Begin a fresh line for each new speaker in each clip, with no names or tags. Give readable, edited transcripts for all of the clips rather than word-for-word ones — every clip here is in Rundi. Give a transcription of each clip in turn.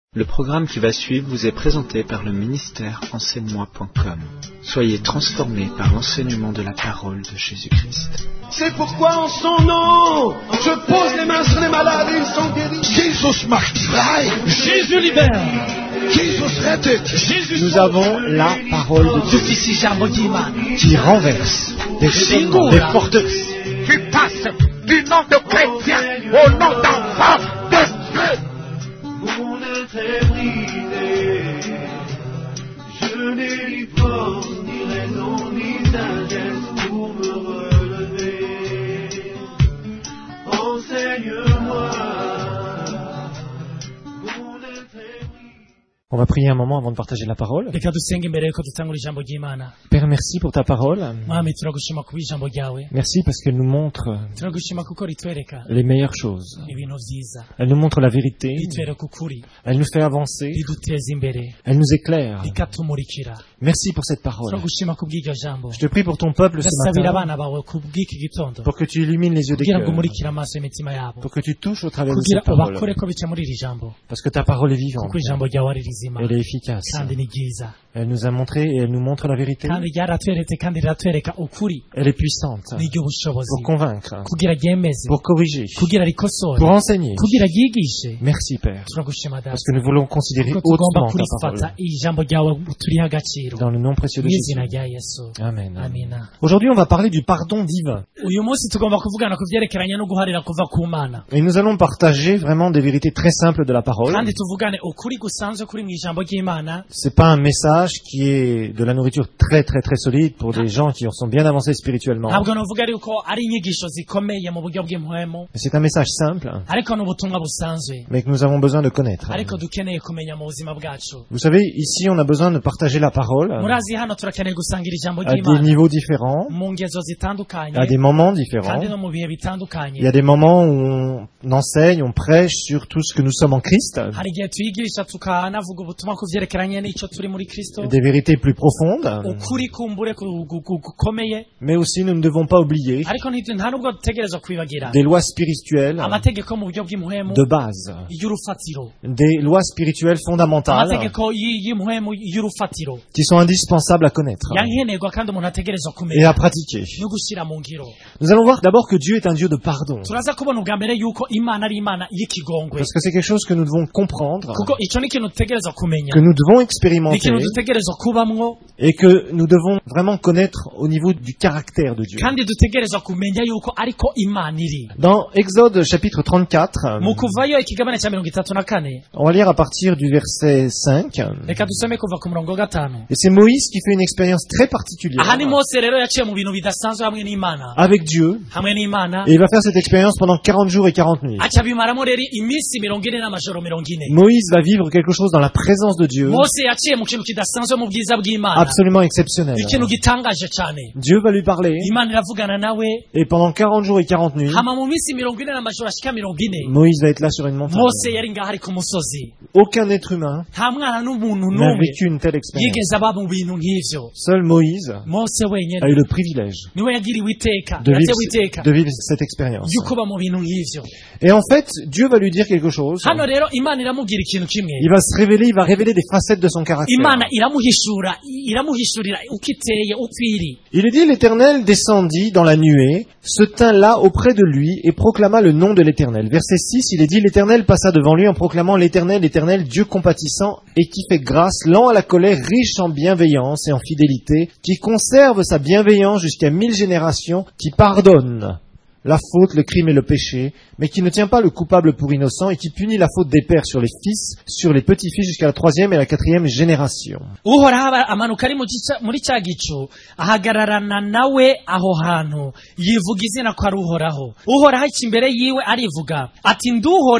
Le programme qui va suivre vous est présenté par le ministère enseigne-moi.com. Soyez transformés par l'enseignement de la parole de Jésus-Christ.
C'est pourquoi en son nom, je pose les mains sur les malades et ils sont guéris.
Jesus macht frei.
Jésus libère.
Jesus rettet.
Nous avons la parole de Dieu qui renverse des forteresses.
Qui passe du nom de chrétien au nom d'enfant de Dieu.
Mon être est brisé, je n'ai ni force, ni raison, ni sagesse pour me relever. Enseigne-moi, mon être est brisé.
On va prier un moment avant de partager la parole.
Reka dusenge imbere yuko dutangura ijambo ry'Imana.
Père, merci pour ta parole.
Mwami turagushima kuba ijambo ryawe.
Merci parce qu'elle nous montre
Turagushima kuko ritwereka
les meilleures choses.
ibintu vyiza.
Elle nous montre la vérité.
Ritwereka ukuri.
Elle nous fait avancer.
Riduteza imbere.
Elle nous éclaire.
Rikatumurikira.
Merci pour cette parole.
Turagushima kubw'iryo jambo.
Je te prie pour ton peuple ce
Ndasabira
matin,
abana bawe kubw'iki gitondo.
pour que tu illumines les yeux des
Kugira ngo
cœurs,
umurikire amaso y'imitima yabo.
pour que tu touches au travers de
Kugira
cette parole,
bakore ko bica muri iri jambo.
parce que ta parole est vivante,
Kuko ijambo ryawe ari rizima.
elle est efficace.
Kandi ni ryiza.
Elle nous a montré et elle nous montre la vérité.
Kandi ryaratweretse kandi riratwereka ukuri.
Elle est puissante
N'iry'ubushobozi.
pour convaincre,
Kugira ryemeze.
pour corriger,
Kugira rikosore.
pour enseigner.
Kugira ryigishe.
Merci Père,
Turagushima data.
parce que nous voulons considérer
Kuko tugomba
hautement ta
kurifata
parole.
ijambo ryawe turiha agaciro.
Dans le nom précieux de Jésus.
Mw'izina rya Yesu.
Amen.
Amina.
Aujourd'hui, on va parler du pardon divin.
Uyu munsi tugomba kuvugana ku vyerekeranye no guharira kuva ku Mana.
Et nous allons partager vraiment des vérités très simples de la parole.
Kandi tuvugane ukuri gusanzwe kuri mu ijambo ry'Imana.
C'est pas un message qui est de la nourriture très très très solide pour des gens qui sont bien avancés spirituellement.
Ntabwo novuga yuko ari inyigisho zikomeye mu buryo bw'impwemu,
Mais c'est un message simple,
ariko n'ubutumwa busanzwe.
mais que nous avons besoin de connaître.
Ariko dukeneye kumenya mu buzima bwacu.
Vous savez, ici, on a besoin de partager la parole
Murazi hano turakeneye gusangira ijambo
à des
ry'Imana
niveaux différents,
mu ngezo zitandukanye,
à des moments différents.
kandi no mu bihe
Il y
bitandukanye.
a des moments où on enseigne, on prêche sur tout ce que nous sommes en Christ,
Hari igihe twigisha tukanavuga ubutumwa ku vyerekeranye n'ico turi muri Kristo.
des vérités plus profondes,
Ukuri kumbure gukomeye,
mais aussi nous ne devons pas oublier
ariko nta nubwo dutegerezwa kwibagira
des lois spirituelles
amategeko mu buryo bw'impwemu
de base,
y'urufatiro,
des lois spirituelles fondamentales
amategeko y'impwemu y'urufatiro
qui sont indispensables à connaître
yankenerwa kandi umuntu ategerezwa
et
kumenya
à pratiquer.
no gushyira mu ngiro.
Nous allons voir d'abord que Dieu est un Dieu de pardon,
Turaza kubona ubwa mbere yuko Imana ari Imana y'ikigongwe,
parce que c'est quelque chose que nous devons comprendre,
kuko ico ni ikintu dutegerezwa kumenya,
que nous devons
ni
expérimenter
ikintu dutegerezwa kubamwo,
et que nous devons vraiment connaître au niveau du caractère de Dieu.
kandi dutegerezwa kumenya yuko ariko Imana iri.
Dans Exode chapitre 34,
Mu kuvayo ikigabane cya 34,
on va lire à partir du verset 5,
reka dusome kuva ku murongo wa 5.
et c'est Moïse qui fait une expérience très particulière
Aha ni Mose rero yaciye mu bintu bidasanzwe hamwe n'Imana,
avec Dieu,
hamwe n'Imana,
et il va faire cette expérience pendant 40 jours et 40 nuits.
aca bimaramo rero iminsi 40 n'amajoro 40.
Moïse va vivre quelque chose dans la présence de Dieu,
Mose yaciye mu kintu kidasanzwe mu bwiza bw'Imana,
absolument exceptionnel.
ikintu gitangaje cyane.
Dieu va lui parler,
Imana iravugana nawe,
et pendant 40 jours et 40 nuits,
hama mu minsi 40 n'amajoro ashika 40,
Moïse va être là sur une montagne.
Mose yari ngaho ari ku musozi.
Aucun être humain
Nta mwana n'umuntu
n'a
n'umwe
vécu une telle expérience.
yigeze aba mu bintu nk'ivyo.
Seul Moïse
Mose wenyene
a eu le privilège
niwe yagiriwe iteka,
de
yatewe iteka
vivre cette expérience.
yuko ba mu bintu nk'ivyo.
Et en fait, Dieu va lui dire quelque chose.
Hano rero Imana iramubwira ikintu kimwe.
Il va se révéler, il va révéler des facettes de son caractère.
Imana iramuhishurira uko iteye, uko iri.
Il est dit, l'Éternel descendit dans la nuée, se tint là auprès de lui et proclama le nom de l'Éternel. Verset 6, il est dit, l'Éternel passa devant lui en proclamant l'Éternel, l'Éternel, Dieu compatissant et qui fait grâce, lent à la colère, riche en bienveillance et en fidélité, qui conserve sa bienveillance jusqu'à 1000 générations, qui pardonne la faute, le crime et le péché, mais qui ne tient pas le coupable pour innocent et qui punit la faute des pères sur les fils, sur les petits-fils jusqu'à la 3e et la 4e génération.
Uhoraho amanuka ari muri cya gicu ahagararana nawe aho hantu yivuga izina ko ari Uhoraho. Uhoraho iki imbere yiwe arivuga ati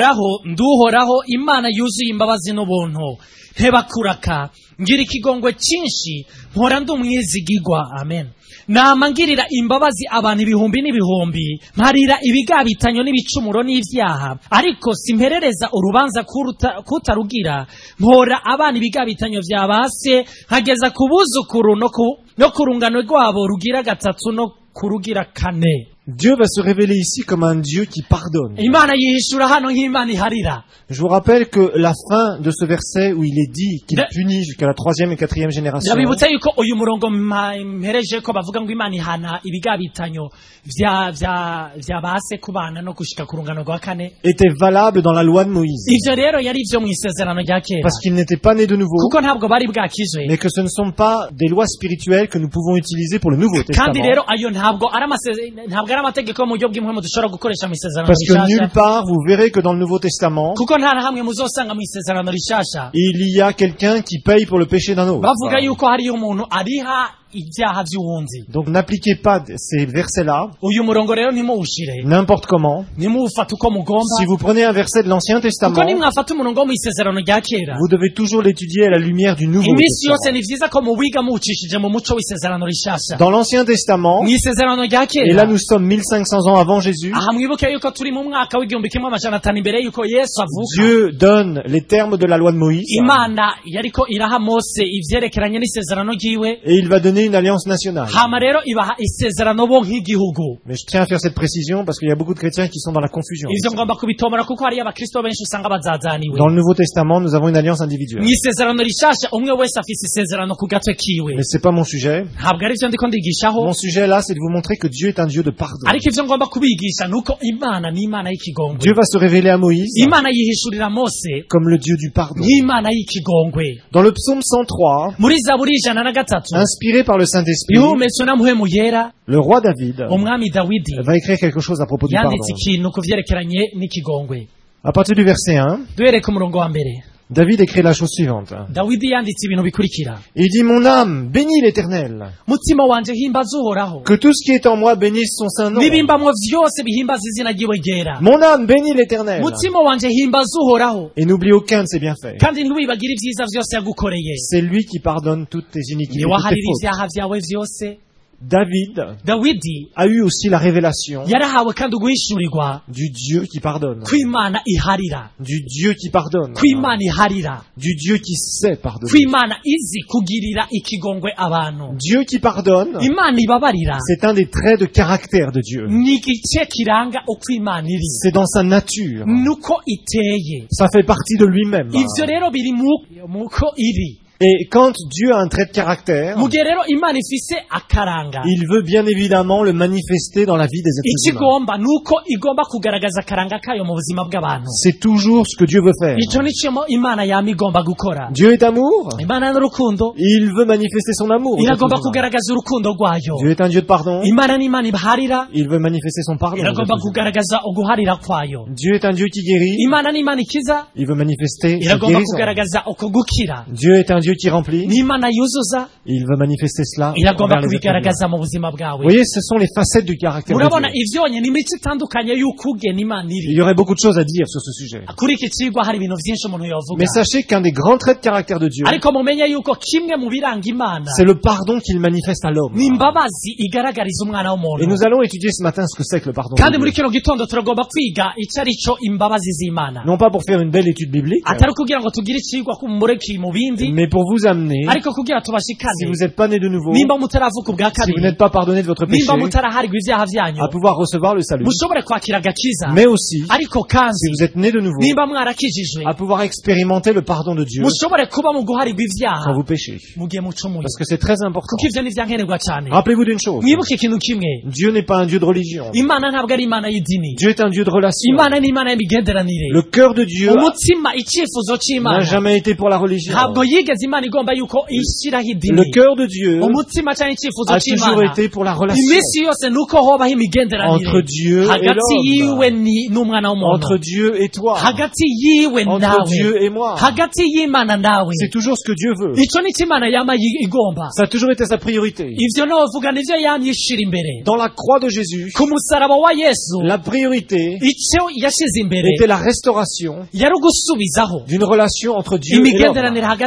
nduhoraho Imana yuzuye imbabazi n'ubuntu, ntebakuraka, ngira ikigongwe cyinshi, mpora ndi umwizigigwa. Amen. Nama ngirira imbabazi abantu ibihumbi n'ibihumbi, mparira ibigabitanyo n'ibicumuro n'ivyaha, ariko simperereza urubanza kutarugira, mpora abana ibigabitanyo vya base, nkageza ku buzukuru no ku rungano rwabo rugira 3 no kurugira 4.
Dieu va se révéler ici comme un Dieu qui pardonne.
imana yihishura hano nk'imana iharira.
Je vous rappelle que la fin de ce verset où il est dit qu'il punit jusqu'à la 3e et 4e génération,
ndabibutsa yuko uyu murongo mpereje ko bavuga ngo imana ihana ibigabitanyo vya base kubana no gushika ku rungano rwa kane,
était valable dans la loi de Moïse.
ivyo rero yari ivyo mw'isezerano rya kera,
Parce qu'ils n'étaient pas nés de nouveau,
kuko ntabwo bari bwakizwe,
mais que ce ne sont pas des lois spirituelles que nous pouvons utiliser pour le Nouveau Testament.
kandi rero ayo ntabwo ari amategeko yo mu buryo bw'impwemu dushobora gukoresha mw'isezerano
Parce que nulle
rishasha,
part vous verrez que dans le Nouveau Testament,
kuko nta na hamwe muzosanga mw'isezerano rishasha
il y a quelqu'un qui paye pour le péché d'un autre.
bavuga yuko hariyo umuntu ariha ibyaha vy'uwundi.
Donc n'appliquez pas ces versets-là
Uyu murongo rero ntimuwushire,
n'importe comment.
ntimuwufate uko mugomba,
Si vous prenez un verset de l'Ancien
kuko
Testament,
nimwafata umurongo wo mw'isezerano rya kera,
vous devez toujours l'étudier à la lumière du Nouveau
iminsi yose
Testament.
ni vyiza ko muwiga muwucishije mu muco w'isezerano rishasha.
Dans l'Ancien Testament,
Mw'isezerano rya
et là
kera,
nous sommes 1500 ans avant Jésus,
aha mwibuke yuko turi mu mwaka w'igihumbi kimwe amajana atanu imbere yuko Yesu avuka.
Dieu donne les termes de la loi de Moïse
Imana yariko iraha Mose ivyerekeranye n'isezerano ryiwe,
et il va donner une alliance nationale.
hama rero ibaha isezerano bo nk'igihugu.
Mais je tiens à faire cette précision parce qu'il y a beaucoup de chrétiens qui sont dans la confusion.
Ivyo ngomba kubitomora kuko hariyo abakristo benshi usanga bazazaniwe.
Dans le Nouveau Testament, nous avons une alliance individuelle.
Mw'isezerano rishasha umwe wese afise isezerano ku gatwe kiwe.
Mais c'est pas mon sujet.
Ntabwo ari vyo ndiko ndigishaho,
Mon sujet là, c'est de vous montrer que Dieu est un Dieu de pardon.
ariko ivyo ngomba kubigisha nuko Imana ni Imana y'ikigongwe.
Dieu va se révéler à Moïse
Imana yihishurira Mose
comme le Dieu du pardon.
nk'Imana y'ikigongwe.
Dans le psaume 103,
Muri Zaburi 103
inspiré par le Saint-Esprit,
ihumetswe na mpwemu yera,
le roi David
umwami Dawidi
va écrire quelque chose à propos du pardon.
yanditse ikintu ku vyerekeranye n'ikigongwe.
À partir du verset 1,
Duhereye ku murongo wa mbere,
David écrit la chose suivante.
Dawidi yanditse ibintu bikurikira:
Il dit, mon âme, bénis l'Éternel.
mutima wanje himbaza uhoraho,
Que tout ce qui est en moi bénisse son saint nom.
n'ibimbamwo vyose bihimbaza izina ryiwe ryera.
Mon âme, bénis l'Éternel.
mutima wanje himbaza uhoraho,
Et n'oublie aucun de ses bienfaits.
kandi ntiwibagire ivyiza vyose yagukoreye.
C'est lui qui pardonne toutes tes iniquités,
niwe
toutes tes
aharira
fautes.
ivyaha vyawe vyose.
David
Dawidi
a eu aussi la révélation
yarahawe kandi uguhishurirwa
du Dieu qui pardonne.
kw'Imana iharira,
Du Dieu qui pardonne.
kw'Imana iharira,
Du Dieu qui sait pardonner.
kw'Imana izi kugirira ikigongwe abantu.
Dieu qui pardonne,
Imana ibabarira
c'est un des traits de caractère de Dieu.
ni igice kiranga uko Imana iri,
C'est dans sa nature.
nuko iteye.
Ça fait partie de lui-même.
Ivyo rero biri muko iri.
Et quand Dieu a un trait de caractère,
mu gihe rero Imana ifise akaranga,
il veut bien évidemment le manifester dans la vie des êtres humains.
ikigomba nuko igomba kugaragaza akaranga kayo mu buzima bw'abantu.
C'est toujours ce que Dieu veut faire.
Ico nico Imana yama igomba gukora.
Dieu est amour.
Imana n'urukundo,
Il veut manifester son amour. aux êtres
iragomba
humains.
kugaragaza urukundo rwayo.
Dieu est un Dieu de pardon.
Imana ni Imana ibaharira,
Il veut manifester son pardon. aux êtres
iragomba
humains.
kugaragaza uguharira kwayo.
Dieu est un Dieu qui guérit.
Imana ni Imana ikiza,
Il veut manifester sa
iragomba
guérison.
kugaragaza uko gukira.
Dieu est un Dieu qui remplit.
Ni Imana yuzuza,
Il veut manifester cela
iragomba
envers les êtres humains.
kubigaragaza mu buzima
Vous
bwawe.
voyez, ce sont les facettes du caractère de
Murabona
Dieu.
ivyonye ni imico itandukanye y'uko ugena Imana
Il
iri.
y aurait beaucoup de choses à dire sur ce sujet.
Kuri iki cigwa hari ibintu vyinshi umuntu yovuga,
Mais sachez qu'un des grands traits de caractère de Dieu,
ariko mumenye yuko kimwe mu biranga Imana
c'est le pardon qu'il manifeste à l'homme.
ni imbabazi igaragariza umwana
Et
w'umuntu.
nous allons étudier ce matin ce que c'est que le pardon de
kandi muri
Dieu.
kino gitondo turagomba kwiga ico ari co imbabazi z'Imana,
Non pas pour faire une belle étude biblique,
atari kugira ngo tugire icigwa kumureki mu bindi,
mais pour vous amener,
ariko kugira
si
tubashikane,
vous n'êtes pas né de nouveau,
nimba mutaravuka ubwa
si vous
kabiri,
n'êtes pas pardonné de votre péché,
nimba mutaraharirwa ivyaha vyanyu,
à pouvoir recevoir le salut,
mushobore kwakira agakiza.
mais aussi,
ariko
si
kandi
vous êtes né de nouveau,
nimba mwarakijijwe,
à pouvoir expérimenter le pardon de Dieu
mushobore kuba mu guharirwa
quand
ivyaha
vous péchez.
mu gihe mucumuye,
Parce que c'est très important.
kuko ivyo ni vyankenerwa cane.
Rappelez-vous d'une chose,
mwibuke ikintu kimwe,
Dieu n'est pas un Dieu de religion.
Imana ntabwo ari Imana y'idini,
Dieu est un Dieu de relation.
Imana ni Imana y'imigenderanire.
Le cœur de Dieu
umutima icyifuzo
n'a
c'Imana
jamais été pour la religion.
ntabwo yigeze Imana igomba yuko ishyiraho
Le
idini.
cœur de Dieu
umutima cyangwa icyifuzo
a toujours
c'Imana
été pour la relation
iminsi yose nuko hobaho imigenderanire
entre Dieu et
hagati yiwe
l'homme,
n'umwana w'umuntu,
entre Dieu et toi,
hagati yiwe
entre
nawe,
Dieu et moi.
hagati y'Imana nawe.
C'est toujours ce que Dieu veut.
ico ni Imana yama igomba.
Ça a toujours été sa priorité.
ivyo novuga nivyo yamye ishira imbere.
Dans la croix de Jésus,
ku musaraba wa Yesu
la priorité
ico yashize imbere
était la restauration
yari ugusubizaho
d'une relation entre Dieu et l'homme.
imigenderanire hagati y'umuntu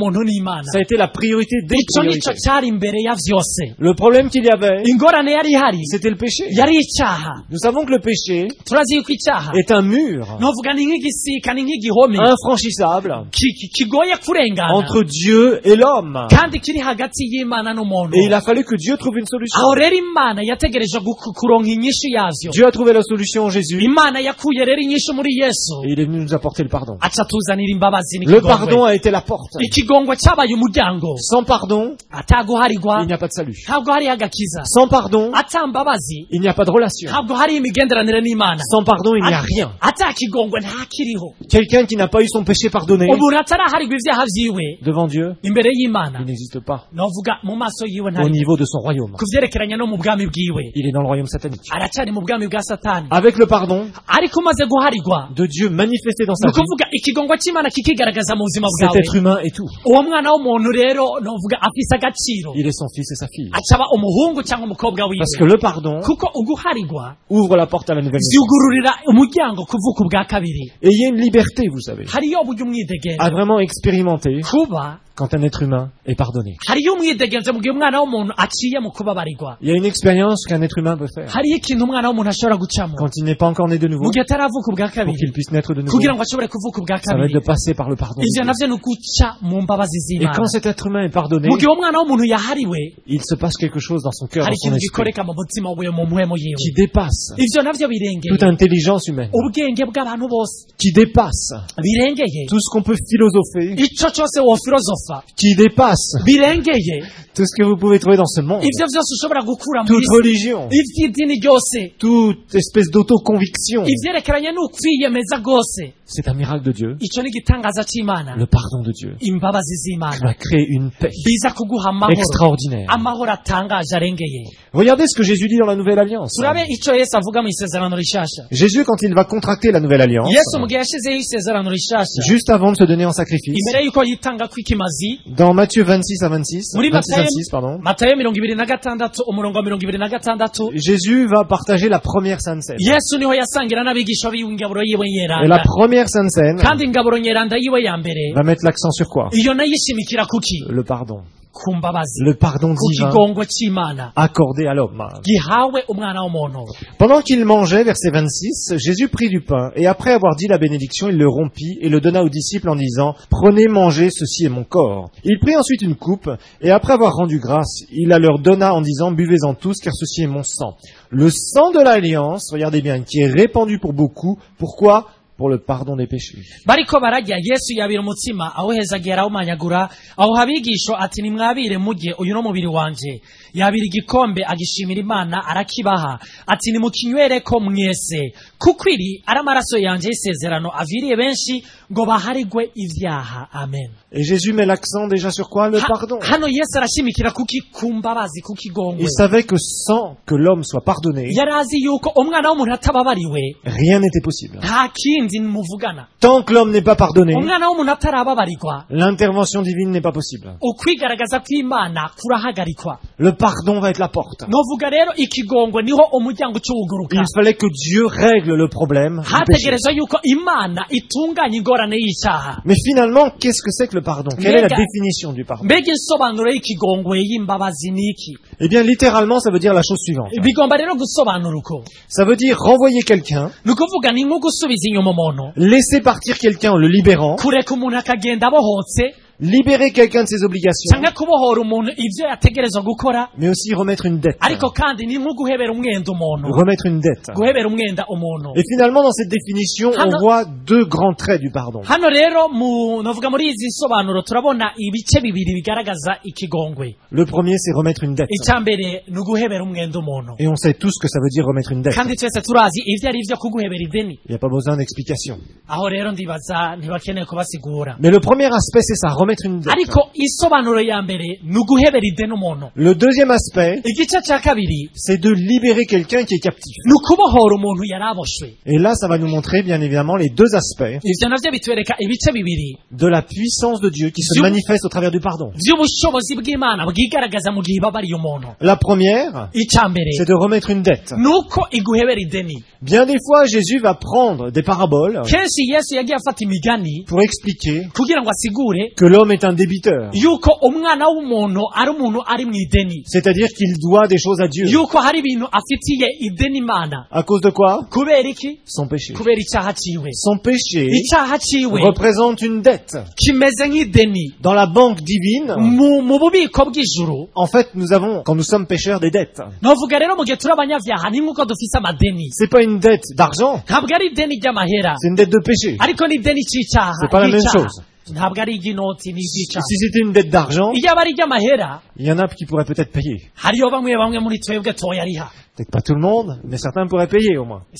w'umuntu n'Imana.
Ça a été la priorité des
Ico nico
priorités.
cari imbere ya vyose.
Le problème qu'il y avait,
Ingorane yari ihari
c'était le péché.
yari icyaha.
Nous savons que le péché
Turazi yuko icyaha
est un mur
novuga ni nk'igisika ni nk'igihome
infranchissable
kigoye kurengana
entre Dieu et l'homme.
kandi kiri hagati y'Imana n'umuntu.
Et il a fallu que Dieu trouve une solution.
Aho rero Imana yategereje kuronka inyishu yavyo.
Dieu a trouvé la solution en Jésus
Imana yakuye rero inyishu muri Yesu
et il est venu nous apporter le pardon.
aca tuzanira imbabazi
Le pardon
n'ikigongwe.
a été la porte.
Ikigongwe cyabaye umuryango.
Sans pardon,
Ataguharigwa
il n'y a pas de salut.
ntabwo hari agakiza.
Sans pardon,
Ata mbabazi
il n'y a pas de relation.
ntabwo hari imigenderanire n'Imana.
Sans pardon, il n'y a rien.
Ata kigongwe ntakiriho.
Quelqu'un qui n'a pas eu son péché pardonné
Umuntu ataraharigwa ivyaha vyiwe
devant Dieu,
imbere y'Imana
il n'existe pas
novuga mu maso yiwe
au
ntari
niveau de son royaume.
kuvyerekeranya no mu bwami bwiwe
Il est dans le royaume satanique.
aracari mu bwami bwa Satani.
Avec le pardon
Ariko umaze guharigwa
de Dieu manifesté dans sa
ni
vie,
ukuvuga ikigongwe c'Imana kikigaragaza mu buzima
cet
bwawe.
être humain est tout.
Uwo mwana w'umuntu rero novuga afise agaciro
Il est son fils et sa fille.
acaba umuhungu cyangwa umukobwa
Parce que
wiwe
le pardon
kuko uguharigwa
ouvre la porte à la nouvelle naissance.
vyugururira umuryango kuvuka ubwa kabiri.
Et il y a une liberté, vous savez,
Hariyo uburyo umwidegenzo
à vraiment expérimenter
kuba
quand un être humain est pardonné.
hariyo umwidegenzo mu gihe umwana w'umuntu aciye mu kubabarirwa.
Il y a une expérience qu'un être humain peut faire
Hariyo ikintu umwana w'umuntu ashobora gucamo
quand il n'est pas encore né de nouveau,
mu gihe ataravuka ubwa
pour
kabiri
qu'il puisse naître de nouveau.
kugira ngo ashobore kuvuka ubwa
Ça va être
kabiri.
de passer par le pardon. de
Ivyo
Dieu.
navyo ni uguca mu mbabazi
Et
z'Imana.
quand cet être humain est pardonné,
Mu gihe umwana w'umuntu yahariwe
il se passe quelque chose dans son cœur,
hari
dans son
ikintu
esprit,
gikoreka mu mutima wiwe mu mpwemu yiwe.
qui dépasse
Ivyo navyo birengeye
toute intelligence humaine,
ubwenge bw'abantu bose,
qui dépasse
birengeye
tout ce qu'on peut philosopher,
ico cose wofilozofa,
qui dépasse
birengeye
tout ce que vous pouvez trouver dans ce monde,
ivyo vyose ushobora gukura mu
toute
isi,
religion,
ivy'idini ryose,
toute espèce d'autoconviction.
ivyerekeranye n'ukwiyemeza rwose.
C'est un miracle de Dieu,
Ico ni igitangaza c'Imana,
le pardon de Dieu,
imbabazi
qui
z'Imana
va créer une paix
biza kuguha amahoro,
extraordinaire.
amahoro atangaje arengeye.
Regardez ce que Jésus dit dans la Nouvelle Alliance.
Turabe ico Yesu avuga mu isezerano rishasha.
Jésus, quand il va contracter la Nouvelle Alliance,
Yesu mu gihe yashizeho isezerano rishasha
juste avant de se donner en sacrifice,
imbere yuko yitanga kw'ikimazi,
dans Matthieu 26 à 26,
muri
26 pardon,
Matayo 26 umurongo wa 26,
Jésus va partager la première Sainte Seine.
Yesu niho yasangira n'abigisha biwe ingaburo yiwe
Et la
nyeranda,
première Sainte Seine
kandi ingaburo nyeranda yiwe ya mbere
va mettre l'accent sur quoi?
iyo nayo ishimikira kuki?
Le pardon.
Ku mbabazi,
Le pardon
ku
divin
kigongo c'Imana
accordé à l'homme.
gihawe umwana w'umuntu.
Pendant qu'il mangeait, verset 26, Jésus prit du pain, et après avoir dit la bénédiction, il le rompit et le donna aux disciples en disant, « Prenez, mangez, ceci est mon corps. » Il prit ensuite une coupe, et après avoir rendu grâce, il la leur donna en disant, « Buvez-en tous, car ceci est mon sang. » Le sang de l'alliance, regardez bien, qui est répandu pour beaucoup. Pourquoi? Pour le pardon des péchés.
Bariko bararya Yesu yabira umutsima awuhezagira awumanyagura awuha abigisho ati nimwabire murye uyu no mubiri wanje. Yabira igikombe agishimira Imana arakibaha ati nimukinywereko mwese kuko iri ari amaraso yanje y'isezerano aviriye benshi ngo baharigwe ivyaha. Amen.
Et Jésus met l'accent déjà sur quoi? Le pardon.
Hano Yesu arashimikira kuki kumbabazi kukigongwe.
Il savait que sans que l'homme soit pardonné,
Yarazi yuko umwana w'umuntu atababariwe
rien n'était possible.
nta kindi muvugana.
Tant que l'homme n'est pas pardonné,
Umwana w'umuntu atarababarirwa
l'intervention divine n'est pas possible.
ukwigaragaza kw'Imana kurahagarikwa.
Le pardon va être la porte.
Novuga rero ikigongwe niho umuryango ucuguruka.
Il fallait que Dieu règle le problème du péché.
Hategerezwa yuko Imana itunganya ingorane y'icyaha.
Mais finalement, qu'est-ce que c'est que le pardon? Quelle est la
Mbega-
définition du pardon?
Mbega insobanuro y'ikigongwe y'imbabazi niki?
Eh bien, littéralement, ça veut dire la chose suivante.
Bigomba rero gusobanura uko.
Ça veut dire renvoyer quelqu'un,
Ni ukuvuga ni nko gusubiza inyuma umuntu,
laisser partir quelqu'un en le libérant,
kureka umuntu akagenda abohotse,
libérer quelqu'un de ses obligations,
cyangwa kubohora umuntu ibyo yategerezwa gukora,
mais aussi remettre une dette.
ariko kandi ni nko guhebera umwenda umuntu.
Remettre une dette.
Guhebera umwenda umuntu.
Et finalement, dans cette définition, on
Hano-
voit deux grands traits du pardon.
Hano rero novuga muri izi nsobanuro turabona ibice bibiri bigaragaza ikigongwe.
Le premier, c'est remettre une dette.
Icya mbere ni uguhebera umwenda umuntu.
Et on sait tous ce que ça veut dire remettre une dette.
Kandi twese turazi ivyo ari vyo kuguhebera ideni.
Il n'y a pas besoin d'explication.
Aho rero ndibaza ntibakeneye kubasigura.
Mais le premier aspect, c'est ça, remettre une dette.
Ariko isobanuro ya mbere ni uguhebera ideni umuntu.
Le deuxième aspect,
Igice cya kabiri
c'est de libérer quelqu'un qui est captif.
ni ukubohora umuntu yari aboshwe.
Et là, ça va nous montrer, bien évidemment, les deux aspects
Ivyo navyo bitwereka ibice bibiri
de la puissance de Dieu qui se
Dieu-
manifeste au travers du pardon.
vy'ubushobozi bw'Imana bwigaragaza mu gihe ibabariye umuntu.
La première,
Icya mbere
c'est de remettre une dette.
ni uko iguhebera ideni.
Bien des fois, Jésus va prendre des paraboles
Kenshi Yesu yagiye afata imigani
pour expliquer
kugira ngo asigure
que l'homme est un débiteur.
yuko umwana w'umuntu ari umuntu ari mu ideni,
C'est-à-dire qu'il doit des choses à Dieu.
yuko hari ibintu afitiye ideni Imana.
À cause de quoi?
Kubera iki?
Son péché.
Kubera icyaha ciwe.
Son péché
Icyaha ciwe
représente une dette.
kimeze nk'ideni
Dans la banque divine,
mu bubiko bw'ijuru.
en fait, nous avons, quand nous sommes pécheurs, des dettes.
Novuga rero mu gihe turi abanyavyaha ni nk'uko dufise amadeni,
C'est pas une dette d'argent,
ntabwo ari ideni ry'amahera,
c'est une dette de péché.
ariko ni ideni c'icyaha.
C'est pas la même
ry'icyaha.
chose.
Ntabwo ari iry'inoti ni
Si
iry'icyaha.
c'était une dette d'argent,
iyo aba ari iry'amahera,
il y en a qui pourraient peut-être payer.
hariyo bamwe muri twebwe toyariha.
Peut-être pas tout le monde, mais certains pourraient payer au moins.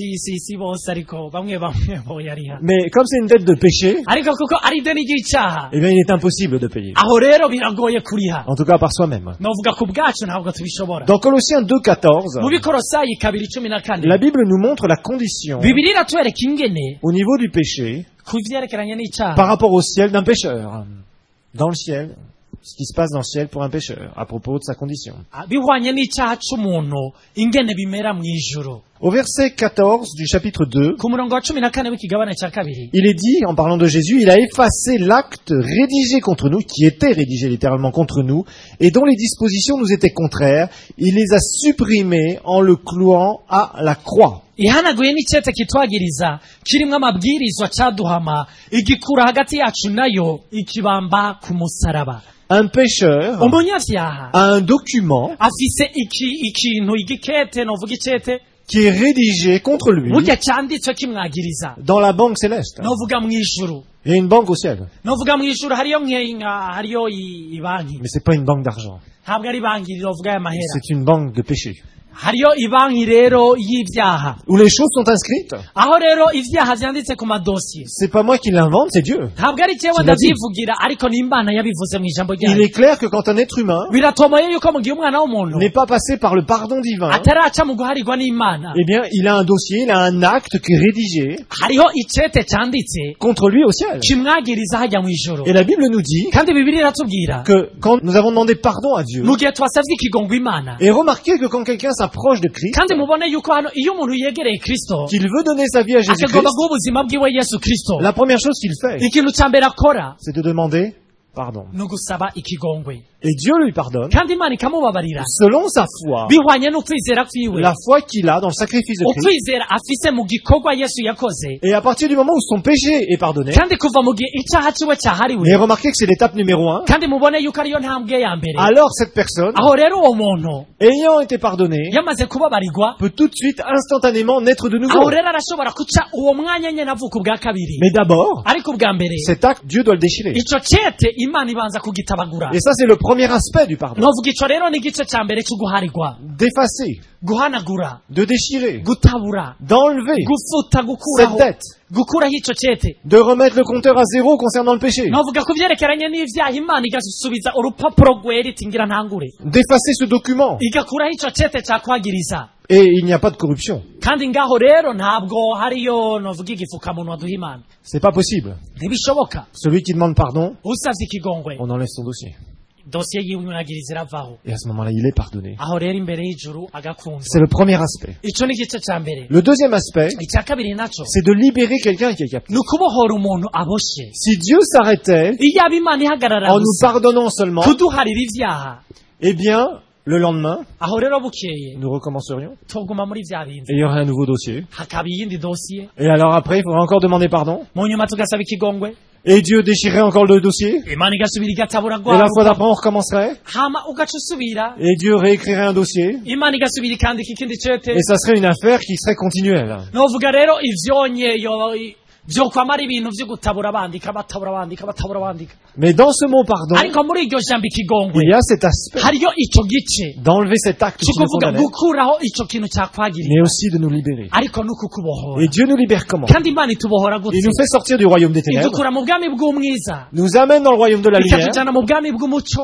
si bose, ariko bamwe boyariha.
Mais comme c'est une dette de péché,
Ariko kuko ari ideni ry'icyaha,
eh bien, il est impossible de payer.
aho rero biragoye kuriha.
En tout cas, par soi-même.
Novuga ku bwacu ntabwo tubishobora.
Dans Colossiens 2,14,
Mu Bikorosayi 2:14,
la Bible nous montre la condition
Bibiliya iratwereka ingene
au niveau du péché
ku vyerekeranye n'icyaha
par rapport au ciel d'un pécheur. Dans le ciel, ce qui se passe dans le ciel pour un pécheur, à propos de sa condition.
bihwanye n'icyaha c'umuntu ingene bimera mu ijuru.
Au verset 14 du chapitre 2,
Ku murongo wa 14 w'ikigabane cya kabiri,
il est dit, en parlant de Jésus, il a effacé l'acte rédigé contre nous, qui était rédigé littéralement contre nous, et dont les dispositions nous étaient contraires. Il les a supprimés en le clouant à la croix.
ihanaguye n'icete kitwagiriza kirimwo amabwirizwa caduhama igikura hagati yacu nayo ikibamba ku musaraba.
Un pécheur
Umunyavyaha
a un document
afise ikintu igikete novuga icete
qui est rédigé contre lui
burya cyanditswe kimwagiriza,
dans la banque céleste.
novuga mu ijuru.
Il y a une banque au ciel,
Novuga mu ijuru hariyo hariyo ibanki,
mais c'est pas une banque d'argent.
ntabwo ari banki novuga y'amahera,
C'est une banque de péché.
hariyo ibanki rero y'ivyaha,
Où les choses sont inscrites.
aho rero ivyaha vyanditse ku madosiye.
C'est pas moi qui l'invente, c'est Dieu.
Ntabwo ari jewe
Tu l'as dit.
ndavyivugira, ariko ni Imana yabivuze mu ijambo
Il
ryayo.
est clair que quand un être humain
Biratomoye yuko mu gihe umwana w'umuntu
n'est pas passé par le pardon divin,
ataraca mu guharirwa n'Imana,
eh bien, il a un dossier, il a un acte qui est rédigé
hariho icete canditse
contre lui au ciel.
kimwagiriza hajya mu ijuru.
Et la Bible nous dit
Kandi Bibiliya iratubwira
que quand nous avons demandé pardon à Dieu,
mu gihe twasavye ikigongo Imana,
et remarquez que quand quelqu'un s'approche de Christ,
kandi mubone yuko hano iyo umuntu yegereye Kristo
qu'il veut donner sa vie à Jésus-Christ,
akagomba guha ubuzima bwiwe Yesu Kristo,
la première chose qu'il fait,
ikintu ca mbere akora
c'est de demander pardon.
ni ugusaba ikigongwe,
Et Dieu lui pardonne
kandi Imana ikamubabarira
selon sa foi,
bihwanye n'ukwizera kwiwe,
la foi qu'il a dans le sacrifice de Christ.
ukwizera afise mu gikorwa Yesu yakoze,
Et à partir du moment où son péché est pardonné,
kandi kuva mu gihe icyaha ciwe cyahariwe,
mais remarquez que c'est l'étape numéro 1,
kandi mubone yuko ariyo ntambwe ya mbere.
alors cette personne,
Aho rero uwo muntu
ayant été pardonnée,
yamaze kubabarirwa,
peut tout de suite, instantanément naître de
aho
nouveau.
rero arashobora kuca uwo mwanya nyene avuka ubwa kabiri.
Mais d'abord,
Ariko ubwa mbere
cet acte, Dieu doit le déchirer.
ico cete Imana ibanza kugitabagura.
Et ça, c'est le premier aspect du pardon.
Novuga ico rero ni igice ca mbere c'uguharirwa,
D'effacer,
guhanagura,
de déchirer,
gutabura,
d'enlever
gufuta,
cette
gukuraho,
dette,
gukuraho ico cete.
de remettre le compteur à zéro concernant le péché,
Novuga ku vyerekeranye n'ivyaha Imana igasubiza urupapuro rwera iti ngira ntangure,
d'effacer ce document.
igakuraho ico cete cakwagiriza.
Et il n'y a pas de corruption.
Kandi ngaho rero ntabwo hariyo novuga igifukamunwa duha Imana,
C'est pas possible.
ntibishoboka.
Celui qui demande pardon,
Usavye ikigongwe
on enlève son dossier.
dosiye yiwe imwagiriza iravaho,
Et à ce moment-là, il est pardonné.
aho rero imbere y'ijuru agakunzwe.
C'est le premier aspect.
Ico ni igice ca mbere.
Le deuxième aspect,
Icya kabiri naco
c'est de libérer quelqu'un qui est captif.
ni ukubohora umuntu aboshe.
Si Dieu s'arrêtait
iyo aba Imana ihagarara
en nous
gusa
pardonnant seulement,
kuduharira ivyaha,
eh bien, le lendemain,
aho rero bukeye
nous recommencerions.
tuguma muri vya bindi,
Et il y aurait un nouveau dossier.
hakaba iyindi dosiye,
Et alors après, il faudra encore demander pardon.
mu nyuma tugasaba ikigongwe,
Et Dieu déchirerait encore le dossier.
Imana igasubira igatabura
Et la fois
rwa
d'après, on recommencerait.
hama ugaca usubira,
Et Dieu réécrirait un dossier.
Imana igasubira ikandika ikindi cete.
Et ça serait une affaire qui serait continuelle.
Novuga rero ivyonye vyokwama ari ibintu vyo gutabura bandika batabura bandika batabura bandika,
Mais dans ce mot pardon,
ariko muri iryo jambo ikigongwe
il y a cet aspect
hariyo ico gice
d'enlever cet acte qui nous
cukuvuga
condamnait,
gukuraho ico kintu
mais
cakwagirira,
aussi de nous libérer.
ariko nukukubohora.
Et Dieu nous libère comment?
Kandi Imana itubohora
Il
gute?
nous fait sortir du royaume des ténèbres,
Idukura mu bwami bw'umwiza
nous amène dans le royaume de la lumière,
ikatujana mu bwami bw'umuco,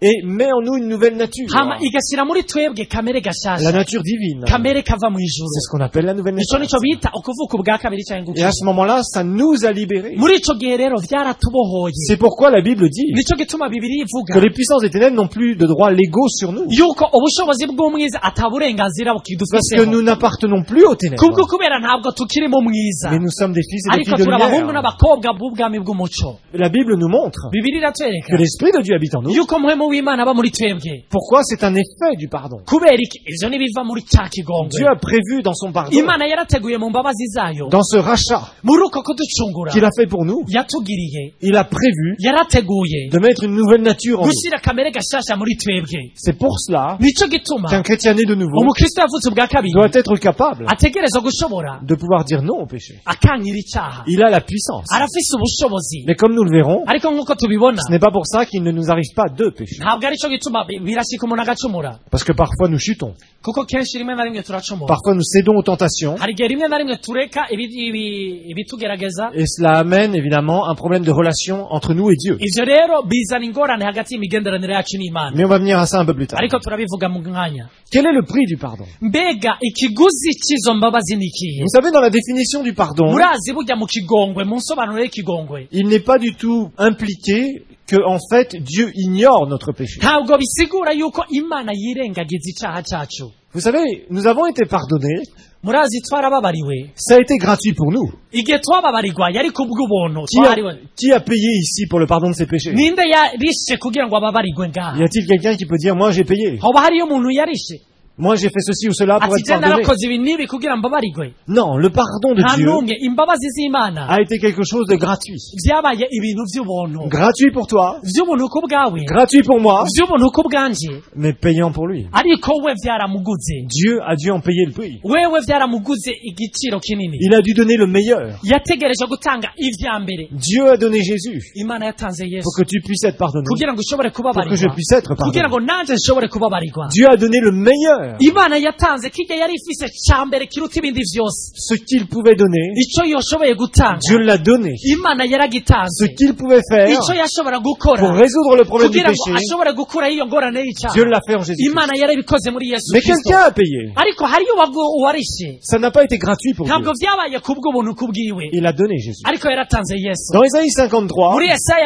et met en nous une nouvelle nature.
hama igashyira muri twebwe kamere
La
gashasha
nature divine.
kamere kava mu ijuru.
C'est ce qu'on appelle la nouvelle
Ico
nature.
nico bita ukuvuka ubwa kabiri cyangwa
Et à ce moment-là, ça nous a libérés.
muri ico gihe rero byaratubohoye.
C'est pourquoi la Bible dit
Nico gituma Bibiri ivuga
que les puissances des ténèbres n'ont plus de droits légaux sur nous.
yuko ubushobozi bw'umwiza ataburenganzira
Parce que
bukidufiteho.
nous n'appartenons plus aux ténèbres.
Kubwo kubera ntabwo tukiri mu mwiza.
Mais nous sommes des fils et des
Ariko
filles de
turi abahungu
lumière.
n'abakobwa b'ubwami bw'umuco.
La Bible nous montre
Bibiri
que
iratwereka
l'Esprit de Dieu habite en nous.
yuko muhemu w'Imana aba muri twebwe.
Pourquoi? C'est un effet du pardon.
Kubera iki ivyo nibiva muri cya kigongwe.
Dieu a prévu dans son pardon,
Imana yarateguye mu mbabazi zayo
dans ce rachat
muri uko kuducungura
qu'il a fait pour nous,
yatugiriye
il a prévu
yarateguye
de mettre une nouvelle nature en nous.
gushyira kamere gashasha muri twebwe.
C'est pour cela
Nico gituma
qu'un chrétien né de nouveau
umukristo yavutse ubwa kabiri
doit être capable
ategerezwa gushobora
de pouvoir dire non au péché.
akankira icyaha.
Il a la puissance.
Arafise ubushobozi.
Mais comme nous le verrons,
Ariko nk'uko tubibona
ce n'est pas pour ça qu'il ne nous arrive pas de péché.
ntabwo ari cyo gituma birashika umuntu agacumura,
Parce que parfois nous chutons.
kuko kenshi rimwe na rimwe turacumura.
Parfois nous cédons aux tentations.
Hari igihe rimwe na rimwe tureka ibitugerageza.
Et cela amène évidemment un problème de relation entre nous et Dieu.
Ivyo rero bizana ingorane hagati y'imigenderanire yacu n'Imana.
Mais on va venir à ça un peu plus tard.
Ariko turabivuga mu mwanya.
Quel est le prix du pardon?
Mbega ikiguzi cy'izo mbabazi ni ikihe?
Vous savez, dans la définition du pardon,
Murazi burya mu kigongwe, mu nsobanuro y'ikigongwe,
il n'est pas du tout impliqué que, en fait, Dieu ignore notre péché.
ntabwo bisigura yuko Imana yirengagiza icyaha cyacu.
Vous savez, nous avons été pardonnés.
Murazi twarababariwe.
Ça a été gratuit pour nous.
Igihe twababarirwa yari kubw'ubuntu.
Qui a payé ici pour le pardon de ses péchés?
Ninde yarishe kugira ngo ababarirwe ngaha?
Y a-t-il quelqu'un qui peut dire, moi j'ai payé?
Hoba hariyo umuntu yarishe?
Moi j'ai fait ceci ou cela pour
Ati
être
je
pardonné?
narakoze ibi n'ibi kugira mbabarirwe?
Non, le pardon de
Nta
Dieu
n'umwe, imbabazi z'Imana
a été quelque chose de gratuit.
byabaye ibintu by'ubuntu.
Gratuit pour toi,
Vy'ubuntu ku bwawe,
gratuit pour moi,
vy'ubuntu ku bwanje,
mais payant pour lui.
ariko we vyaramuguze.
Dieu a dû en payer le prix.
Wewe vyaramuguze igiciro kinini.
Il a dû donner le meilleur.
Yategereje gutanga ivya mbere.
Dieu a donné Jésus
Imana yatanze Yesu
pour que tu puisses être pardonné,
kugira ngo ushobore
pour que je
kubabarirwa,
puisse être
kugira
pardonné.
ngo nanje nshobore kubabarirwa.
Dieu a donné le meilleur,
Imana yatanze kijya yari ifise cya mbere kiruta ibindi vyose.
ce qu'il pouvait donner.
Ico yoshoboye gutanga,
Dieu l'a donné.
Imana
Ce
yaragitanze.
qu'il pouvait faire
Ico yashobora
pour
gukora
résoudre le problème du
kugira ngo
péché,
ashobore gukura iyo ngorane y'icyaha,
Dieu l'a fait en Jésus.
Imana yarabikoze muri Yesu
Mais
Kristo.
quelqu'un a payé.
Ariko hariyo uwarishe,
Ça n'a pas été gratuit pour Dieu.
ntabwo vyabaye kubw'ubuntu kubwiwe,
Il a donné Jésus.
ariko yaratanze Yesu.
Dans Ésaïe 53,
Muri Yesaya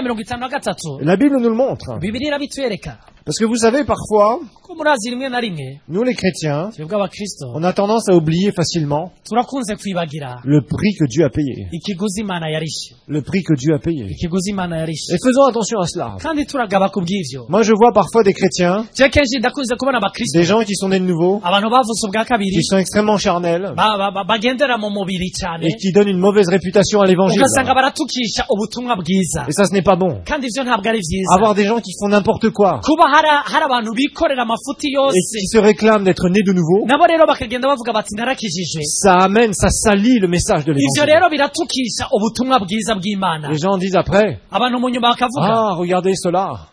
53
la Bible nous le montre.
Bibiliya irabitwereka
Parce que vous savez, parfois,
ko murazi rimwe na rimwe
nous les chrétiens,
twebwe abakristo
on a tendance à oublier facilement
turakunze kwibagira
le prix que Dieu a payé.
ikiguzi Imana yarishe,
Le prix que Dieu a payé.
ikiguzi Imana yarishe,
Et faisons attention à cela.
kandi turagaba kubw'ivyo.
Moi, je vois parfois des chrétiens,
Je kenshi ndakunze kubona abakristo,
des gens qui sont nés de nouveau,
abantu bavutse ubwa kabiri,
qui sont extrêmement charnels,
bagendera mu mubiri cyane,
et qui donnent une mauvaise réputation à l'évangile.
ugasanga baratukisha ubutumwa bwiza,
Et ça, ce n'est pas bon.
kandi ivyo ntabwo ari vyiza.
Avoir des gens qui font n'importe quoi,
Kuba hari abantu bikorera amafuti
et
yose,
qui se réclament d'être nés de nouveau,
nabo rero bakagenda bavuga bati narakijijwe.
ça amène, ça salit le message de
Ivyo
l'évangile.
rero biratukisha ubutumwa bwiza bw'Imana.
Les gens disent après,
Abantu mu nyuma bakavuga,
ah, regardez cela.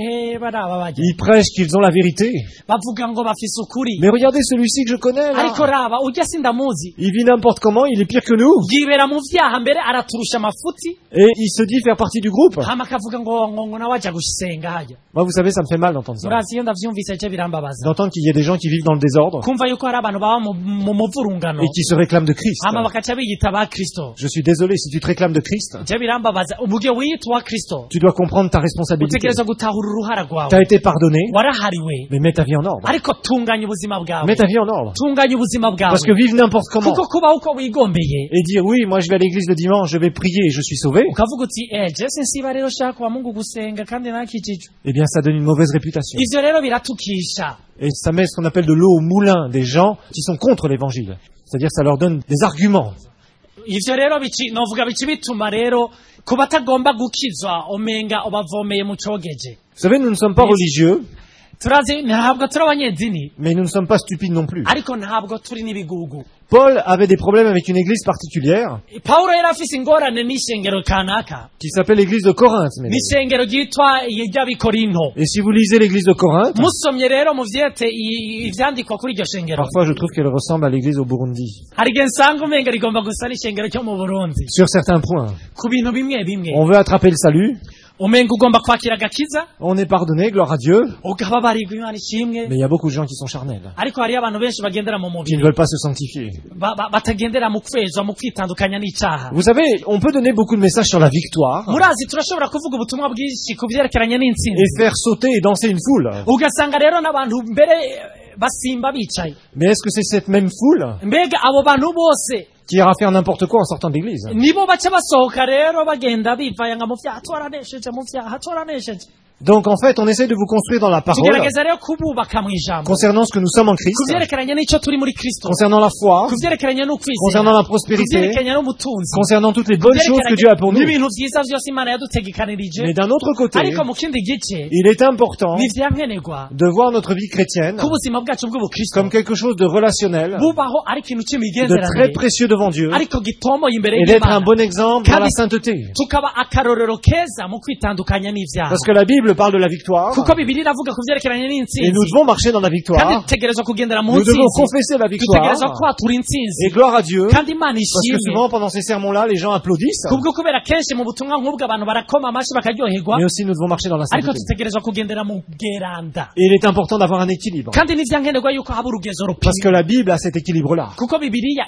baraba bajya
Ils prêchent qu'ils ont la vérité.
bavuga ngo bafise ukuri,
Mais regardez celui-ci que je connais,
ariko
là.
raba ujya sindamuzi,
Il vit n'importe comment, il est pire que nous.
yibera mu vyaha mbere araturusha amafuti,
Et il se dit faire partie du groupe.
hama akavuga ngo nawe ajya gusenga hajya.
Moi, vous savez, ça me fait mal d'entendre ça.
Murazi iyo ndavyumvise je birambabaza,
D'entendre qu'il y a des gens qui vivent dans le désordre
kumva yuko hari abantu baba mu muvurungano,
et qui se réclament de Christ.
hama bakaca biyita ba Kristo.
Je suis désolé, si tu te réclames de Christ,
Je birambabaza, ubuge wiyita uwa Kristo,
tu dois comprendre ta responsabilité.
utegerezwa gutahura uruhara rwawe,
Tu as été pardonné,
warahariwe,
mais mets ta vie en ordre.
ariko tunganya ubuzima bwawe,
Mets ta vie en ordre.
tunganya ubuzima bwawe,
Parce que vivre n'importe comment
kuko kuba uko wigombeye
et dire oui, moi je vais à l'église le dimanche, je vais prier et je suis sauvé,
ukavuga uti jese nsiba rero shaka wa Mungu gusenga kandi nakijijwe,
eh bien ça donne une mauvaise réputation.
ivyo rero biratukisha,
Et ça met ce qu'on appelle de l'eau au moulin des gens qui sont contre l'évangile. C'est-à-dire ça leur donne des arguments.
ivyo rero novuga bici bituma rero ku batagomba gukizwa omenga ubavomeye mu cogeje.
Vous savez, nous ne sommes pas religieux,
Turazi ntabwo turi abanyedini,
mais nous ne sommes pas stupides non plus.
ariko ntabwo turi n'ibigugu.
Paul avait des problèmes avec une église particulière
Paulo yari afise ingorane n'ishengero kanaka,
qui s'appelle l'église de Corinthe. mesdames.
n'ishengero ryitwa iry'abikorinto.
Et si vous lisez l'église de Corinthe,
Musomye rero mu vyete ivyandikwa kuri iryo shengero,
parfois je trouve qu'elle ressemble à l'église au Burundi.
hari igihe nsanga umenga rigomba gusa n'ishengero cyo mu Burundi
Sur certains points.
ku bintu bimwe bimwe.
On veut attraper le salut,
umenga ugomba kwakira agakiza
On est pardonné, gloire à Dieu.
ukababarirwa Imana ishimwe
Mais il y a beaucoup de gens qui sont charnels,
ariko hariyo abantu benshi bagendera mu
qui ne
mubiri
veulent pas se sanctifier.
batagendera mu kwezwa mu kwitandukanya n'icyaha.
Vous savez, on peut donner beaucoup de messages sur la victoire
murazi turashobora kuvuga ubutumwa bwinshi ku byerekeranye n'intsinzi
et faire sauter et danser une foule.
ugasanga rero n'abantu mbere basimba bicaye.
Mais est-ce que c'est cette même foule
mbega abo bantu bose
qui ira faire n'importe quoi en sortant de l'église?
nibo baca basohoka rero bagenda bivayanga mu vyaha twaranesheje mu vyaha twaranesheje.
Donc en fait, on essaie de vous construire dans la parole
tugerageza rero kububaka mu ijambo
concernant ce que nous sommes en
ku
Christ,
byerekeranye n'icyo turi muri Kristo,
concernant la foi,
ku byerekeranye n'ukwizera,
concernant la
ku
prospérité,
byerekeranye n'ubutunzi,
concernant toutes les bonnes choses que Dieu a pour nous.
n'ibintu vyiza vyose Imana yadutegekanirije.
Mais d'un autre côté,
ariko mu kindi gice
il est important
ni vyankenerwa
de voir notre vie chrétienne
ku buzima bwacu bw'ubukristo
comme quelque chose de relationnel,
bubaho ari ikintu
de très
c'imigenderanire
précieux devant Dieu,
ariko gitomboye imbere
et d'être un
y'Imana,
bon exemple dans la sainteté.
tukaba akarorero keza mu kwitandukanya n'ivyaha.
Parce que la Bible parle de la victoire,
kuko Bibiliya iravuga ku vyerekeranye
et nous
n'intsinzi,
devons marcher dans la
kandi
victoire,
dutegerezwa kugendera mu
nous devons
ntsinzi,
confesser la
dutegerezwa
victoire,
kwatura intsinzi,
et gloire à Dieu,
kandi Imana
parce que
ishimwe.
souvent pendant ces sermons-là, les gens applaudissent,
kubwo kubera kenshi mu butumwa nk'ubwo abantu barakoma amashyi bakaryoherwa,
mais aussi nous devons marcher dans la
ariko
sainteté.
dutegerezwa kugendera mu bweranda,
Et il est important d'avoir un équilibre,
kandi n'ivyankenerwa yuko haba urugezo
parce que
rupimye,
la Bible a cet équilibre-là.
kuko Bibiliya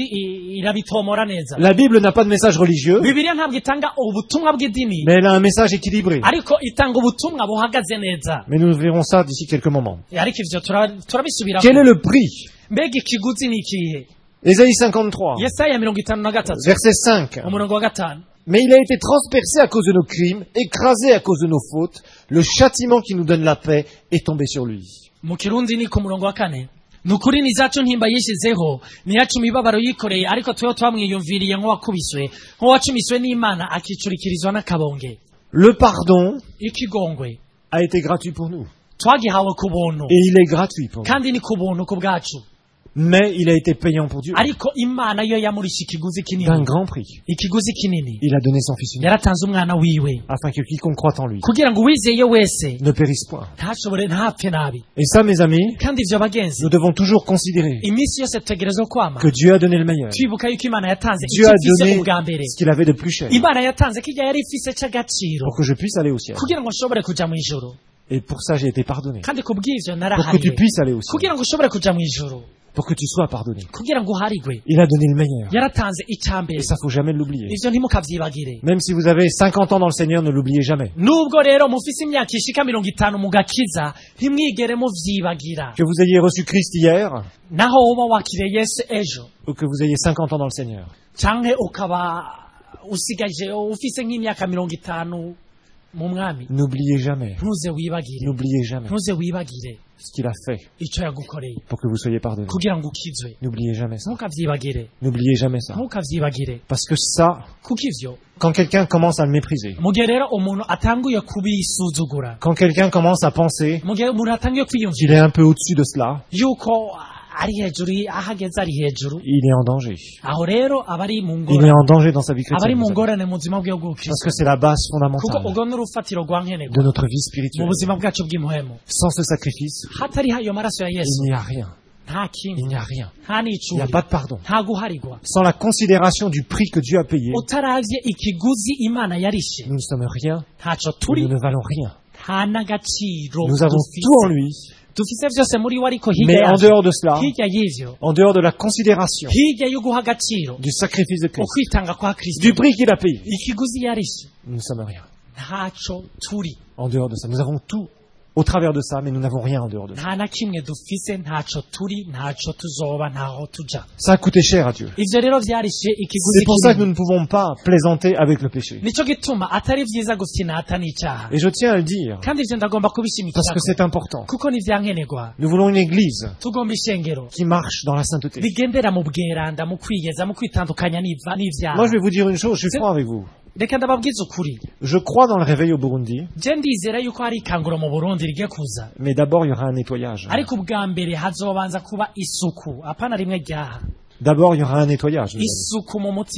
irabitomora neza.
La Bible n'a pas de message religieux,
Bibiliya ntabwo itanga ubutumwa bw'idini,
mais elle a un message équilibré.
ariko itanga ubutumwa buhagaze neza.
Mais nous verrons ça d'ici quelques moments.
ariko ivyo turabisubiramo.
Quel est le prix?
mbega ikiguzi ni ikihe?
Ésaïe 53,
Yesaya 53
verset 5.
umurongo wa 5.
Mais il a été transpercé à cause de nos crimes, écrasé à cause de nos fautes. Le châtiment qui nous donne la paix est tombé sur lui.
mu kirundi ni ku murongo wa 4. ni ukuri ni zacu ntimba yishizeho, ni yacu imibabaro yikoreye, ariko tweho twamwiyumviriye nk'uwakubiswe, nk'uwacumiswe n'Imana akicurikirizwa n'akabonge.
Le pardon
ikigongwe
a été gratuit pour nous.
twagihawe ku buntu,
Et il est gratuit pour nous.
kandi ni ku buntu ku bwacu,
Mais il a été payant pour Dieu.
ariko Imana yo yamurisha ikiguzi
D'un
kinini.
grand prix.
ikiguzi kinini
Il a donné son Fils unique,
yaratanze umwana wiwe
afin que quiconque croit en lui
kugira ngo uwizeye wese
ne périsse point.
ntashobore ntapfe nabi.
Et ça, mes amis,
kandi ivyo bagenzi,
nous devons toujours considérer
iminsi yose tutegerezwa kwama
que Dieu a donné le meilleur.
twibuka yuko Imana yatanze
Dieu a
ikifise
donné
ubwa mbere.
ce qu'il avait de plus cher
Imana yatanze kirya yari ifise c'agaciro
pour que je puisse aller au ciel.
kugira ngo nshobore kuja mu ijuru,
Et pour ça, j'ai été pardonné.
kandi kubw'ivyo
Pour que tu
narahariwe
puisses aller au ciel.
kugira ngo ushobore kuja mu ijuru,
Pour que tu sois pardonné.
kugira ngo uharigwe.
Il a donné le meilleur.
yaratanze icambere,
Et ça, faut jamais l'oublier.
ivyo ntimukavyibagire.
Même si vous avez 50 ans dans le Seigneur, ne l'oubliez jamais.
nubwo rero mufise imyaka ishika 50 mu gakiza, ntimwigere muvyibagira.
Que vous ayez reçu Christ hier,
naho woba wakiriye Yesu ejo,
ou que vous ayez 50 ans dans le Seigneur.
canke ukaba usigaje ufise nk'imyaka 50 mu mwami,
N'oubliez jamais.
ntuze wibagire,
N'oubliez jamais
ntuze wibagire
ce qu'il a fait
ico yagukoreye
pour que vous soyez pardonnés.
kugira ngo ukizwe.
N'oubliez jamais ça.
ntukavyibagire,
N'oubliez jamais ça.
ntukavyibagire,
Parce que ça,
kuko ivyo
quand quelqu'un commence à le mépriser,
mu gihe rero umuntu atanguye kubisuzugura,
quand quelqu'un commence à penser
mu gihe umuntu atanguye
qu'il
kwiyumvira
est un peu au-dessus de cela,
yuko ari hejuru, ahageze ari hejuru,
il est en danger.
aho rero aba ari mu
Il est
ngorane,
en danger dans sa vie
aba ari
chrétienne.
mu
vous savez.
ngorane mu buzima bwe
Parce
bw'ubukristo,
que c'est la base
kuko
fondamentale
ubwo ni urufatiro rwa
de
nkenerwa
notre vie
mu
spirituelle.
buzima bwacu bw'imuhemu.
Sans ce sacrifice,
hatari ayo maraso ya
il
Yesu
n'y a rien.
nta
Il
kindi,
n'y a rien.
nta
Il n'y a
n'icuri,
pas de pardon.
nta guharigwa.
Sans la considération du prix que Dieu a payé,
utaravye ikiguzi Imana yarishe,
nous ne sommes rien,
ntaco
et
turi,
nous ne valons rien.
nta n'agaciro
Nous avons
dufise.
tout en lui,
dufise vyose muri we, ariko
mais
hirya
en
yavyo,
dehors de cela,
hirya y'ivyo,
en dehors de la considération
hirya yo guha agaciro
du sacrifice de Christ,
ukwitanga kwa Kristo,
du prix qu'il a payé,
ikiguzi yarishe,
nous ne sommes rien.
ntaco turi,
En dehors de ça, nous avons tout au travers de ça, mais nous n'avons rien en dehors de ça.
nta na kimwe dufise, ntaco turi, ntaco tuzoba, ntaho tuja.
Ça a coûté cher à Dieu.
Ivyo rero vyarishe ikiguzi
C'est pour ça que nous
kinini.
ne pouvons pas plaisanter avec le péché.
nico gituma atari vyiza gufinata n'icyaha,
Et je tiens à le dire,
kandi ivyo ndagomba
parce que
kubishimikira
c'est important.
kuko ni vyankenerwa.
Nous voulons une église
tugomba ishengero
qui marche dans la sainteté.
rigendera mu bweranda, mu kwiyeza, mu kwitandukanya n'ivyaha.
Moi, je vais vous dire une chose, je suis franc avec vous.
reka ndababwiza ukuri,
Je crois dans le réveil au Burundi,
je ndizera yuko hari ikanguro mu Burundi rigiye kuza,
mais d'abord, il y aura un nettoyage.
ariko ubwa mbere hazobanza kuba isuku, apana rimwe ryaha,
D'abord, il y aura un nettoyage. mes amis.
isuku mu mutima.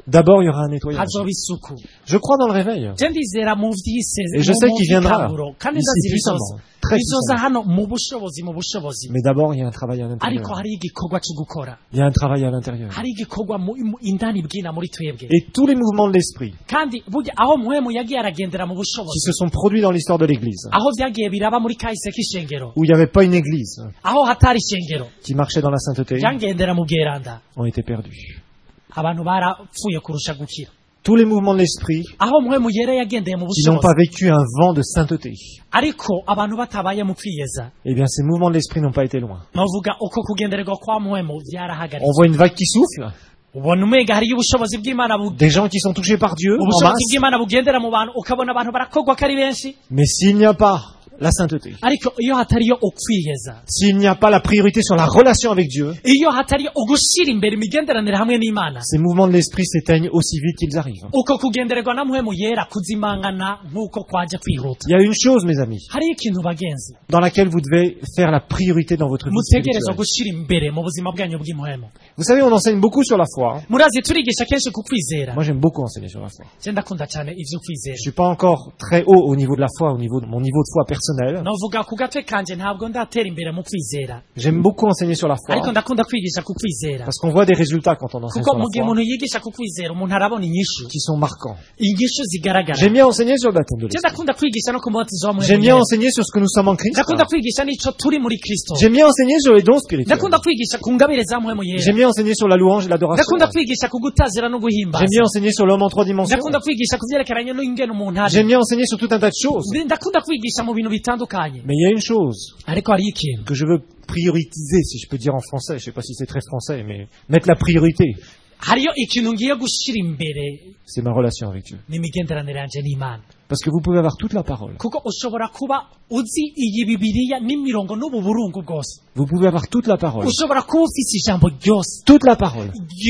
D'abord, il y aura un nettoyage.
hazoba isuku.
Je crois dans le réveil.
Je ndizera mu vy'isezerano,
Et je sais qu'il viendra
kandi
ici
ndazi
puissamment, très
bizoza
puissamment.
hano mu bushobozi.
Mais d'abord, il y a un travail à
Ariko
l'intérieur.
hari igikorwa cyo gukora.
Il y a un travail à l'intérieur.
Hari igikorwa indani bwina muri twebwe.
Et tous les mouvements de l'esprit
Kandi burya aho muhemu yagiye aragendera mu
qui
bushobozi.
se sont produits dans l'histoire de l'Église,
Aho vyagiye biraba muri kahise k'ishengero.
où il n'y avait pas une Église
Aho hatari ishengero.
qui marchait dans la sainteté,
Vyangendera mu bweranda.
ont été perdus.
Abantu barapfuye kurusha gukira.
Tous les mouvements de l'esprit
Aho muhemu yera yagendeye mu
qui n'ont pas
bushobozi.
vécu un vent de sainteté,
Ariko abantu batabaye mu kwiyeza.
eh bien ces mouvements de l'esprit n'ont pas été loin.
Novuga uko kugendererwa kwa muhemu
On
vyarahagaritse.
voit une vague qui souffle,
Ubona umenga hariyo ubushobozi bw'Imana
des gens qui sont touchés par Dieu en
ubushobozi
masse,
bw'Imana bugendera mu bantu ukabona abantu barakogwa ko ari benshi
mais s'il n'y a pas la sainteté,
ariko iyo hatariyo ukwiyeza
s'il n'y a pas la priorité sur la relation avec Dieu,
iyo hatariyo ugushira imbere imigenderanire hamwe n'Imana
ces mouvements de l'esprit s'éteignent aussi vite qu'ils arrivent.
uko kugendererwa na muhemu yera kuzimangana nk'uko kwaje kwihuta.
Il y a une chose, mes amis,
Hariyo ikintu bagenzi
dans laquelle vous devez faire la priorité dans votre vie
mutegerezwa
spirituelle.
gushira imbere mu buzima bwanyu bw'imuhemu.
Vous savez, on enseigne beaucoup sur la foi.
Murazi turigisha kenshi ku kwizera.
Moi, j'aime beaucoup enseigner sur la foi.
Je ndakunda cyane ivyo kwizera.
Je suis pas encore très haut au niveau de la foi, au niveau de mon niveau de foi personnel.
Novuga ku gatwe kanje ntabwo ndatera imbere mu kwizera
J'aime beaucoup enseigner sur la
ariko
foi
ndakunda kwigisha ku kwizera
parce qu'on voit des résultats quand on enseigne
kuko
sur la
mu gihe
foi
umuntu yigisha ku kwizera umuntu arabona inyishu
qui sont marquants.
zigaragara.
J'aime bien enseigner sur le baptême de
Je
l'esprit.
ndakunda kwigisha no ku mubatizo wa
J'aime bien
muhemu.
enseigner sur ce que nous sommes en Christ.
Ndakunda kwigisha n'ico turi muri Kristo.
J'aime bien enseigner sur les dons spirituels.
Ndakunda kwigisha ku ngabire za muhemu yera.
J'aime bien enseigner sur la louange et l'adoration.
Ndakunda kwigisha ku gutazira no guhimbaza.
J'aime bien enseigner sur l'homme en 3 dimensions.
Ndakunda kwigisha ku vyerekeranye n'ingene umuntu ari.
J'aime bien enseigner sur tout un tas de choses.
Ndakunda kwigisha mu bintu bitandukanye.
Mais il y a une chose
Ariko hari ikintu
que je veux prioriser, si je peux dire en français. Je sais pas si c'est très français, mais mettre la priorité,
hariyo ikintu ngiye gushira imbere
c'est ma relation avec Dieu.
n'imigenderanire yanje n'Imana.
Parce que vous pouvez avoir toute la parole.
Kuko ushobora kuba uzi iyi Bibiliya n'imirongo n'ubu burungu bwose.
Vous pouvez avoir toute la parole.
Ushobora kuba ufise ijambo ryose
Toute la parole.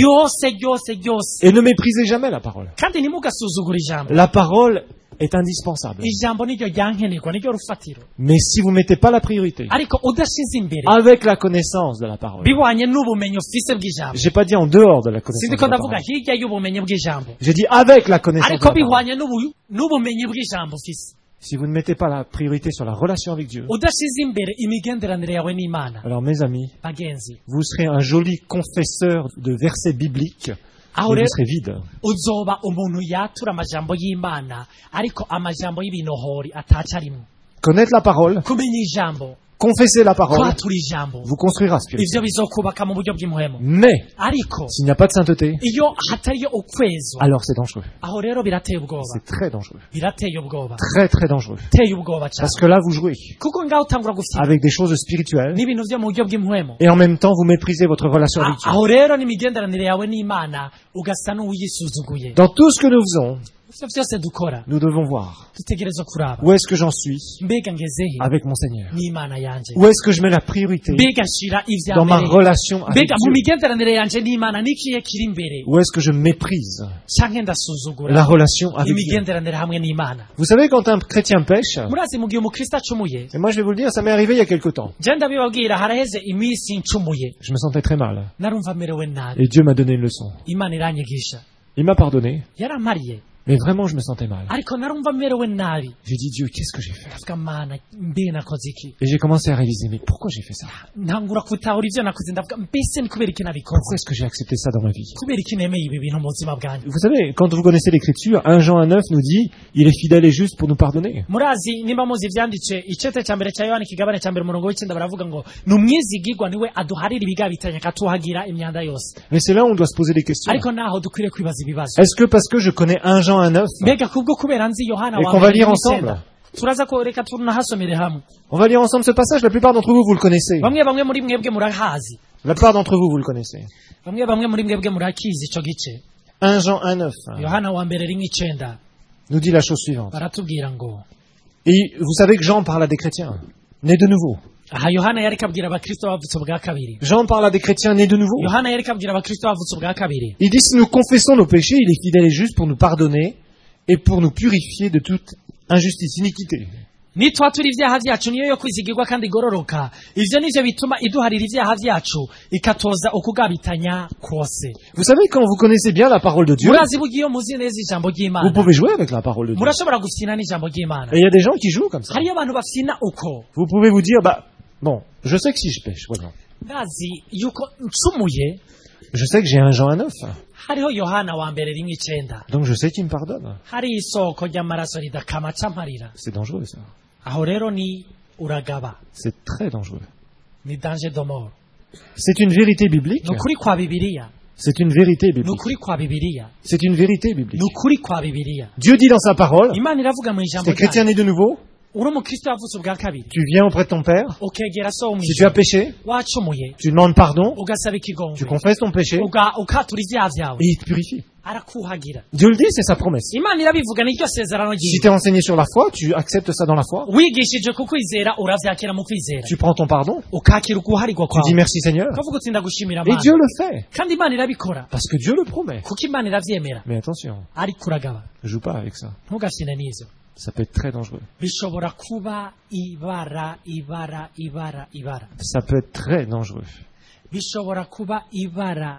ryose
Et ne méprisez jamais la parole.
kandi ntimugasuzugure ijambo.
La parole est indispensable.
Ijambo niryo ryankenerwa niryo rufatiro
Mais si vous ne mettez pas la priorité
ariko udashize imbere
avec la connaissance de la parole,
bihwanye n'ubumenyi ufise bw'ijambo.
j'ai pas dit en dehors de la connaissance
Sindiko
de la
ndavuga
parole.
hirya y'ubumenyi bw'ijambo
J'ai dit avec la connaissance de
ariko
la parole.
bihwanye n'ubumenyi bw'ijambo ufise.
Si vous ne mettez pas la priorité sur la relation avec Dieu,
Udashize imbere imigenderanire yawe n'Imana
alors mes amis,
bagenzi,
vous serez un joli confesseur de versets bibliques,
aho
mais
rero
vous serez vide.
uzoba umuntu yatura amajambo y'Imana ariko amajambo y'ibinohori atacarimwe.
Connaître la parole,
Kumenya ijambo,
confesser la parole,
kwatura ijambo,
vous construira
ivyo
spirituellement.
bizokubaka mu buryo bw'imuhemu.
Mais
Ariko
s'il n'y a pas de sainteté,
iyo hatariyo ukwezwa,
alors c'est dangereux.
aho rero birateye ubwoba,
C'est très dangereux.
birateye ubwoba,
Très très dangereux.
teye ubwoba cyane.
Parce que là, vous jouez
Kuko ngaho utangura gufita
avec des choses spirituelles
n'ibintu vyo mu buryo bw'imuhemu.
et en même temps, vous méprisez votre relation avec Dieu.
Aho rero n'imigenderanire yawe n'Imana ugasa n'uwiyisuzuguye.
Dans tout ce que nous faisons,
Ivyo vyose dukora
nous devons voir
dutegerezwa kuraba
où est-ce que j'en suis
mbega ngezehe
avec mon Seigneur.
n'Imana yanje,
Où est-ce que je mets la priorité
mbega nshira ivya
dans ma
mbere,
relation avec
mbega mu
Dieu.
migenderanire yanje n'Imana nikiye kiri imbere
Où est-ce que je méprise
canke ndasuzugura
la relation avec Dieu.
imigenderanire hamwe n'Imana.
Vous savez, quand un chrétien pêche,
Murazi mu gihe umukristo acumuye,
et moi je vais vous le dire, ça m'est arrivé il y a quelque temps.
je ndabibabwira haraheze iminsi ncumuye
Je me sentais très mal.
narumva merewe nabi,
Et Dieu m'a donné une leçon.
Imana iranyigisha,
Il m'a pardonné,
yaramariye
mais vraiment je me sentais mal.
ariko narumva merewe nabi.
J'ai dit, Dieu, qu'est-ce que j'ai fait?
Ndavuga Mana mbe nakoze iki,
Et j'ai commencé à réaliser, mais pourquoi j'ai fait ça?
ntangura kutahura ivyo nakoze, ndavuga mbese ni kubera iki
Pourquoi
nabikoze,
est-ce que j'ai accepté ça dans ma vie?
kubera iki nemeye ibi bintu mu buzima bwanjye.
Vous savez, quand vous connaissez l'Écriture, 1 Jean 1,9 nous dit, il est fidèle et juste pour nous pardonner.
Murazi nimba muzi ivyanditse icete ca mbere ca Yohana ikigabane ca mbere umurongo w'icenda baravuga ngo ni umwizigirwa niwe aduharira ibigabitanya akatuhagira imyanda yose.
Mais c'est là où on doit se poser des questions.
Ariko naho dukwiriye kwibaza ibibazo,
Est-ce que parce que je connais 1 Jean 1,9,
mbega kubwo kubera nzi Yohana
et
wa
qu'on va
mbere
lire
w'icenda,
ensemble?
turaza ko reka tunahasomere hamwe.
On va lire ensemble ce passage, la plupart d'entre vous, vous le connaissez.
Bamwe muri mwebwe murahazi,
La plupart d'entre vous, vous le connaissez.
bamwe muri mwebwe murakizi ico gice.
1 Jean 1,9
Yohana wa mbere rimwe icenda
nous dit la chose suivante.
baratubwira ngo,
Et vous savez que Jean parle à des chrétiens, nés de nouveau.
aha Yohana yariko abwira abakristo bavutse ubwa kabiri.
Jean parle à des chrétiens nés de nouveau.
Yohana yariko abwira abakristo bavutse ubwa kabiri.
Il dit, si nous confessons nos péchés, il est fidèle et juste pour nous pardonner et pour nous purifier de toute injustice, iniquité.
nitwatura ibyaha byacu niyo yo kwizigirwa kandi igororoka. Ivyo nivyo bituma iduharira ibyaha byacu ikatoza ukugabitanya kwose.
Vous savez, quand vous connaissez bien la parole de Dieu,
Murazi bugiyo muzi neza ijambo
vous
ry'Imana.
pouvez jouer avec la parole de Dieu.
Murashobora gufina n'ijambo ry'Imana.
Et il y a des gens qui jouent comme ça.
Hariyo abantu bafina uko.
Vous pouvez vous dire, bah, bon, je sais que si je pêche, voilà.
Ndazi yuko ncumuye
Je sais que j'ai un Jean à 9,
hariho Yohana wa mbere 1:9.
donc je sais qu'il me pardonne.
Hari isoko ry'amaraso ridakama camparira.
C'est dangereux, ça.
Aho rero ni uragaba.
C'est très dangereux.
Ni danger de mort.
C'est une vérité biblique.
Nukuri kwa Bibiliya.
C'est une vérité biblique.
Nukuri kwa Bibiliya.
C'est une vérité biblique.
Nukuri kwa Bibiliya.
Dieu dit dans sa parole,
Imana iravuga mu ijambo
t'es chrétien né de nouveau,
uri umukristo yavutse ubwa kabiri.
tu viens auprès de ton Père,
Ukegera so wo
si tu as
mwijuru.
péché,
Wacumuye.
tu demandes pardon,
Ugasaba
tu
ikigongwe.
confesses ton péché,
Ukatura ivyaha vyawe.
et il te purifie.
Arakuhagira.
Dieu le dit, c'est sa promesse.
Imana irabivuga niryo sezerano
Si
ryiwe.
tu es enseigné sur la foi, tu acceptes ça dans la foi,
Wigishije kukwizera uravyakira mu kwizera.
tu prends ton pardon,
Ukakira ukuharigwa
tu dis
kwawe.
merci Seigneur,
Ukavuga uti ndagushimira
et
Mana.
Dieu le fait,
Kandi Imana irabikora.
parce que Dieu le promet.
Kuko Imana iravyemera.
Mais attention,
Ariko uragaba.
joue pas avec ça.
Ntugafine n'ivyo.
Ça peut être très dangereux.
Bishobora kuba ibara.
Ça peut être très dangereux.
Bishobora kuba ibara.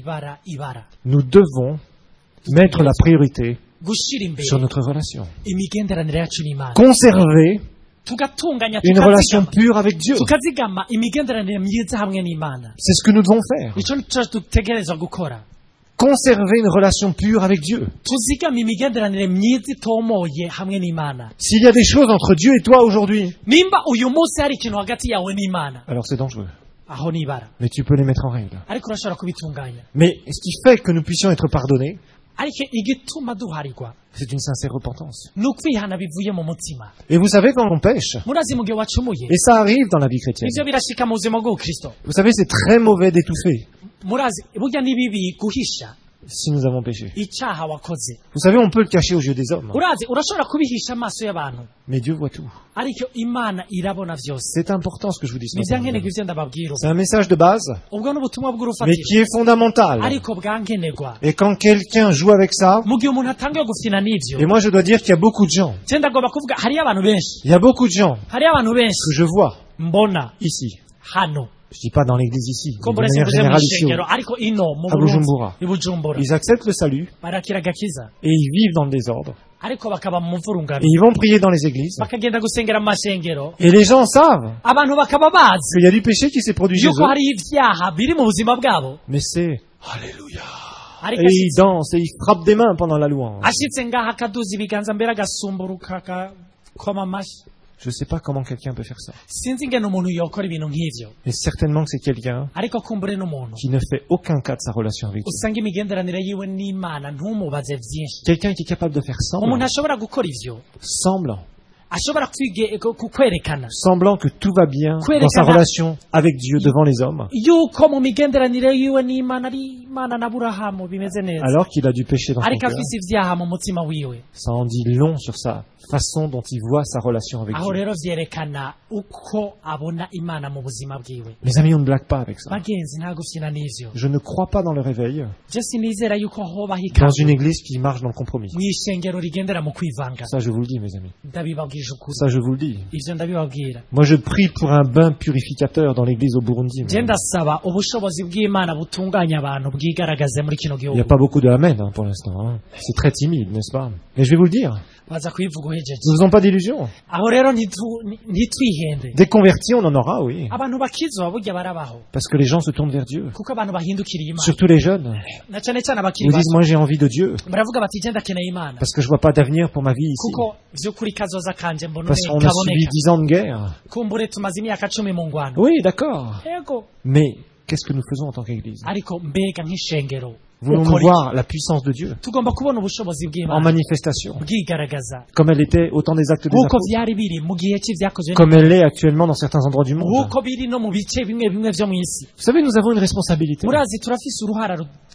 Nous devons mettre la priorité
Gushira imbere
sur notre relation.
imigenderanire yacu n'Imana.
Conserver
Tugatunganya
une relation pure avec Dieu.
tukazigama imigenderanire myiza hamwe n'Imana.
C'est ce que nous devons faire.
Ico nico dutegerezwa gukora.
Conserver une relation pure avec Dieu.
Tuzigama imigenderanire myiza itomoye hamwe n'Imana.
S'il y a des choses entre Dieu et toi aujourd'hui,
Nimba uyu munsi hari ikintu hagati yawe n'Imana,
alors c'est dangereux.
aho nibara.
Mais tu peux les mettre en règle.
Ariko urashobora kubitunganya.
Mais ce qui fait que nous puissions être pardonnés,
Ariko igituma duharigwa
c'est une sincère repentance.
ni ukwihana bivuye mu mutima.
Et vous savez, quand on pêche,
Murazi mu gihe wacumuye
et ça arrive dans la vie chrétienne,
ivyo birashika mu buzima bw'ubukristo.
vous savez, c'est très mauvais d'étouffer
Murazi burya ni bibi guhisha
si nous avons péché.
icyaha wakoze.
Vous savez, on peut le cacher aux yeux des hommes,
Urazi urashobora kubihisha amaso y'abantu,
mais Dieu voit tout.
ariko Imana irabona vyose.
C'est important ce que je vous dis ce
Nivyo
matin.
nkenerwa ivyo ndababwira.
C'est un message de base,
Ubwo ni ubutumwa
mais
bw'urufatiro,
qui est fondamental.
ariko bwankenerwa.
Et quand quelqu'un joue avec ça,
Mu gihe umuntu atangiye gufina n'ivyo,
et moi je dois dire qu'il y a beaucoup de gens,
je ndagomba kuvuga hariyo abantu benshi,
il y a beaucoup de gens
hariyo abantu
que
benshi
je vois
mbona
ici.
hano
Je dis pas dans l'église ici, mais de
kumbura
manière
simvuze mu
générale ici.
ishengero, ariko ino mu
À Bujumbura.
Burundi, i Bujumbura
Ils acceptent le salut
barakira agakiza,
et ils vivent dans le désordre.
ariko bakaba mu mvurungano,
Et ils vont prier dans les églises.
bakagenda gusengera mu mashengero,
Et les gens savent
abantu bakaba bazi
qu'il y a du péché qui s'est produit chez
yuko
eux.
hariyo ivyaha biri mu buzima bwabo,
Mais c'est Alléluia.
ariko
Et ils dansent et ils frappent des mains pendant la louange.
ashitse ngaha akaduza ibiganza mbere agasumburuka akakoma amashi.
Je sais pas comment quelqu'un peut faire ça.
Sinzi ingene umuntu yokora ibintu nk'ivyo,
Mais certainement que c'est quelqu'un
ariko kumbure n'umuntu
qui ne fait aucun cas de sa relation avec Dieu.
usanga imigenderanire yiwe n'Imana ntumubaze vyinshi.
Quelqu'un qui est capable de faire
Umuntu
semblant.
ashobora gukora ivyo,
Semblant.
ashobora kwerekana
Semblant que tout va bien dans sa relation avec Dieu devant les hommes.
yuko mu migenderanire yiwe n'Imana ari Imana na Aburahamu bimeze neza,
Alors qu'il a du péché dans son
ariko
cœur.
afise ivyaha mu mutima wiwe.
Ça en dit long sur sa façon dont il voit sa relation avec
Aho
Dieu.
rero vyerekana uko abona Imana mu buzima bwiwe.
Mes amis, on ne blague pas avec ça.
Bagenzi nta gufyina n'ivyo.
Je ne crois pas dans le réveil
Je sinizera yuko hobaho
dans une
ikanzu
église qui marche dans le compromis.
mw'ishengero rigendera mu kwivanga.
Ça, je vous le dis, mes amis.
Ndabibabwije ukuri,
Ça, je vous le dis.
ivyo ndabibabwira.
Moi, je prie pour un bain purificateur dans l'église au Burundi.
Je ndasaba ubushobozi bw'Imana butunganya abantu bwigaragaze muri kino
Il n'y
gihugu.
a pas beaucoup de amen pour l'instant. Hein. C'est très timide, n'est-ce pas? Mais je vais vous le dire.
Baza kubivuga uhejeje.
Nous faisons pas d'illusions.
Aho rero ntitwihende.
Des convertis, on en aura, oui.
Abantu bakizwa burya barabaho,
Parce que les gens se tournent vers Dieu.
kuko abantu bahindukiriye Imana,
Surtout les jeunes.
na cane cane abakiri
Ils disent,
bato
moi j'ai envie de Dieu.
baravuga bati je ndakeneye Imana,
Parce que je vois pas d'avenir pour ma vie ici.
kuko vy'ukuri kazoza kanje mbona
Parce qu'on a subi
kaboneka.
10 ans de guerre.
Kumbure tumaze imyaka 10 mu ngwano,
Oui, d'accord.
yego,
Mais qu'est-ce que nous faisons en tant qu'Église?
ariko mbega nk'ishengero
Voulons-nous
ukora iki?
voir la puissance de Dieu
Tugomba kubona ubushobozi
en
bw'Imana
manifestation,
bwigaragaza
comme elle était au temps des actes des
nk'uko
apôtres,
vyari biri mu gihe c'ivyakozwe,
comme elle l'est actuellement dans certains endroits du monde.
nk'uko biri no mu bice bimwe bimwe vyo mw'isi.
Vous savez, nous avons une responsabilité.
Murazi turafise uruhara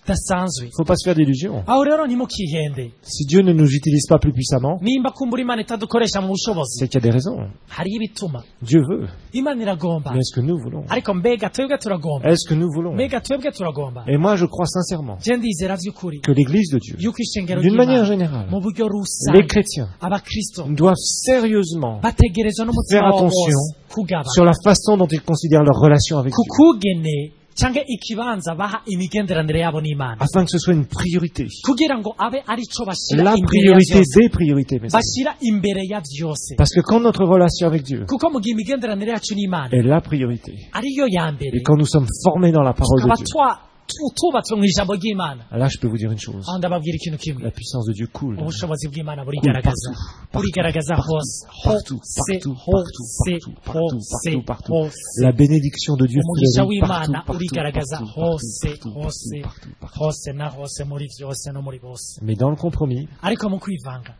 zidasanzwe
Faut pas se faire d'illusions.
aho rero ntimukihende
Si Dieu ne nous utilise pas plus puissamment,
nimba kumbura imana itadukoresha mu bushobozi
c'est qu'il y a des raisons.
hariyo ibituma
Dieu veut.
imana iragomba
Mais est-ce que nous voulons?
ariko mbega twebwe turagomba
Est-ce que nous voulons?
mbega twebwe turagomba
Et moi, je crois sincèrement
je ndizera vy'ukuri
que l'Église de Dieu,
yuko ishengero
d'une manière
ry'imana
générale,
mu buryo
les
rusange
chrétiens
abakristo
doivent sérieusement
bategerezwa n'umutima
faire
wabo
attention
wose kugaba
sur la façon dont ils considèrent leur relation avec Dieu,
kukugene cyangwa ikibanza baha imigenderanire yabo n'imana
afin que ce soit une priorité.
kugira ngo abe arico bashira
La
imbere ya
priorité
vyose
des priorités, mes amis.
bashira imbere ya vyose
Parce que quand notre relation avec Dieu
kuko mu gihe imigenderanire yacu n'imana
est la priorité,
ariyo ya mbere
et quand nous sommes formés dans la parole
tukaba
de Dieu,
tubatswe mu ijambo ry'imana
là, je peux vous dire une chose.
aho ndababwira ikintu kimwe
La puissance de Dieu coule.
ubushobozi bw'imana burigaragaza burigaragaza hose
Partout,
hose
partout,
hose
partout,
hose
partout.
hose
La bénédiction de Dieu
umugisha
fleurit partout,
w'imana
partout,
urigaragaza
partout,
hose
partout,
hose
partout, partout.
hose na hose muri vyose no muri bose
Mais dans le compromis,
ariko mu kwivanga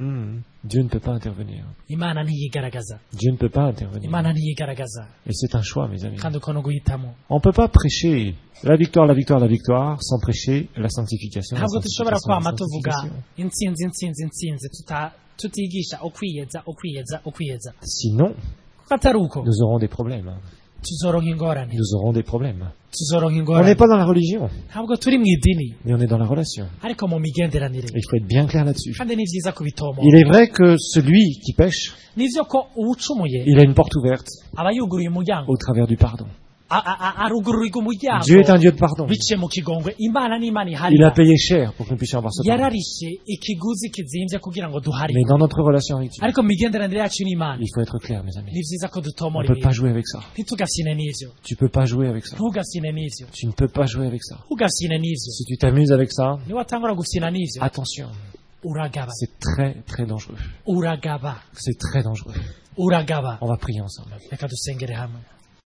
Dieu ne peut pas intervenir.
imana ntiyigaragaza
Dieu ne peut pas intervenir.
imana ntiyigaragaza
Et c'est un choix, mes amis.
kandi uko no guhitamo
On ne peut pas prêcher la victoire, la victoire, la victoire sans prêcher la sanctification. La
ntabwo dushobora
sanctification,
kwama
la
tuvuga
sanctification.
intsinzi intsinzi intsinzi tutigisha ukwiyeza ukwiyeza ukwiyeza
Sinon,
kuko atari uko
nous aurons des problèmes.
tuzoronka ingorane
Nous aurons des problèmes.
tuzoronka
On n'est
ingorane
pas dans la religion,
ntabwo turi mu idini
mais on est dans la relation.
ariko mu migenderanire
Et il faut être bien clair là-dessus.
kandi ni vyiza kubitomora
Il est vrai que celui qui pêche,
nivyo ko uwucumuye
il a une porte ouverte
aba yuguruye umuryango
au travers du pardon.
arugururirwa umuryango
Dieu est un Dieu de pardon.
biciye mu kigongwe imana n'imana
Il a
iharira
payé cher pour que nous puissions avoir ce pardon.
yararishe ikiguzi kizimvye kugira ngo
Mais
duharire
dans notre relation avec Dieu,
ariko mu migenderanire yacu n'imana
il faut être clair, mes amis.
ni vyiza ko
On
dutomora
ne peut pas
ibintu
jouer avec ça.
ntitugafyine n'ivyo
Tu peux pas jouer avec ça.
ntugafyine n'ivyo
Tu ne peux pas jouer avec ça.
ntugafyine n'ivyo
Si tu t'amuses avec ça,
niwatangura gufyina n'ivyo
attention.
uragaba
C'est très, très dangereux.
uragaba
C'est très dangereux.
uragaba
On va prier ensemble.
reka dusengere hamwe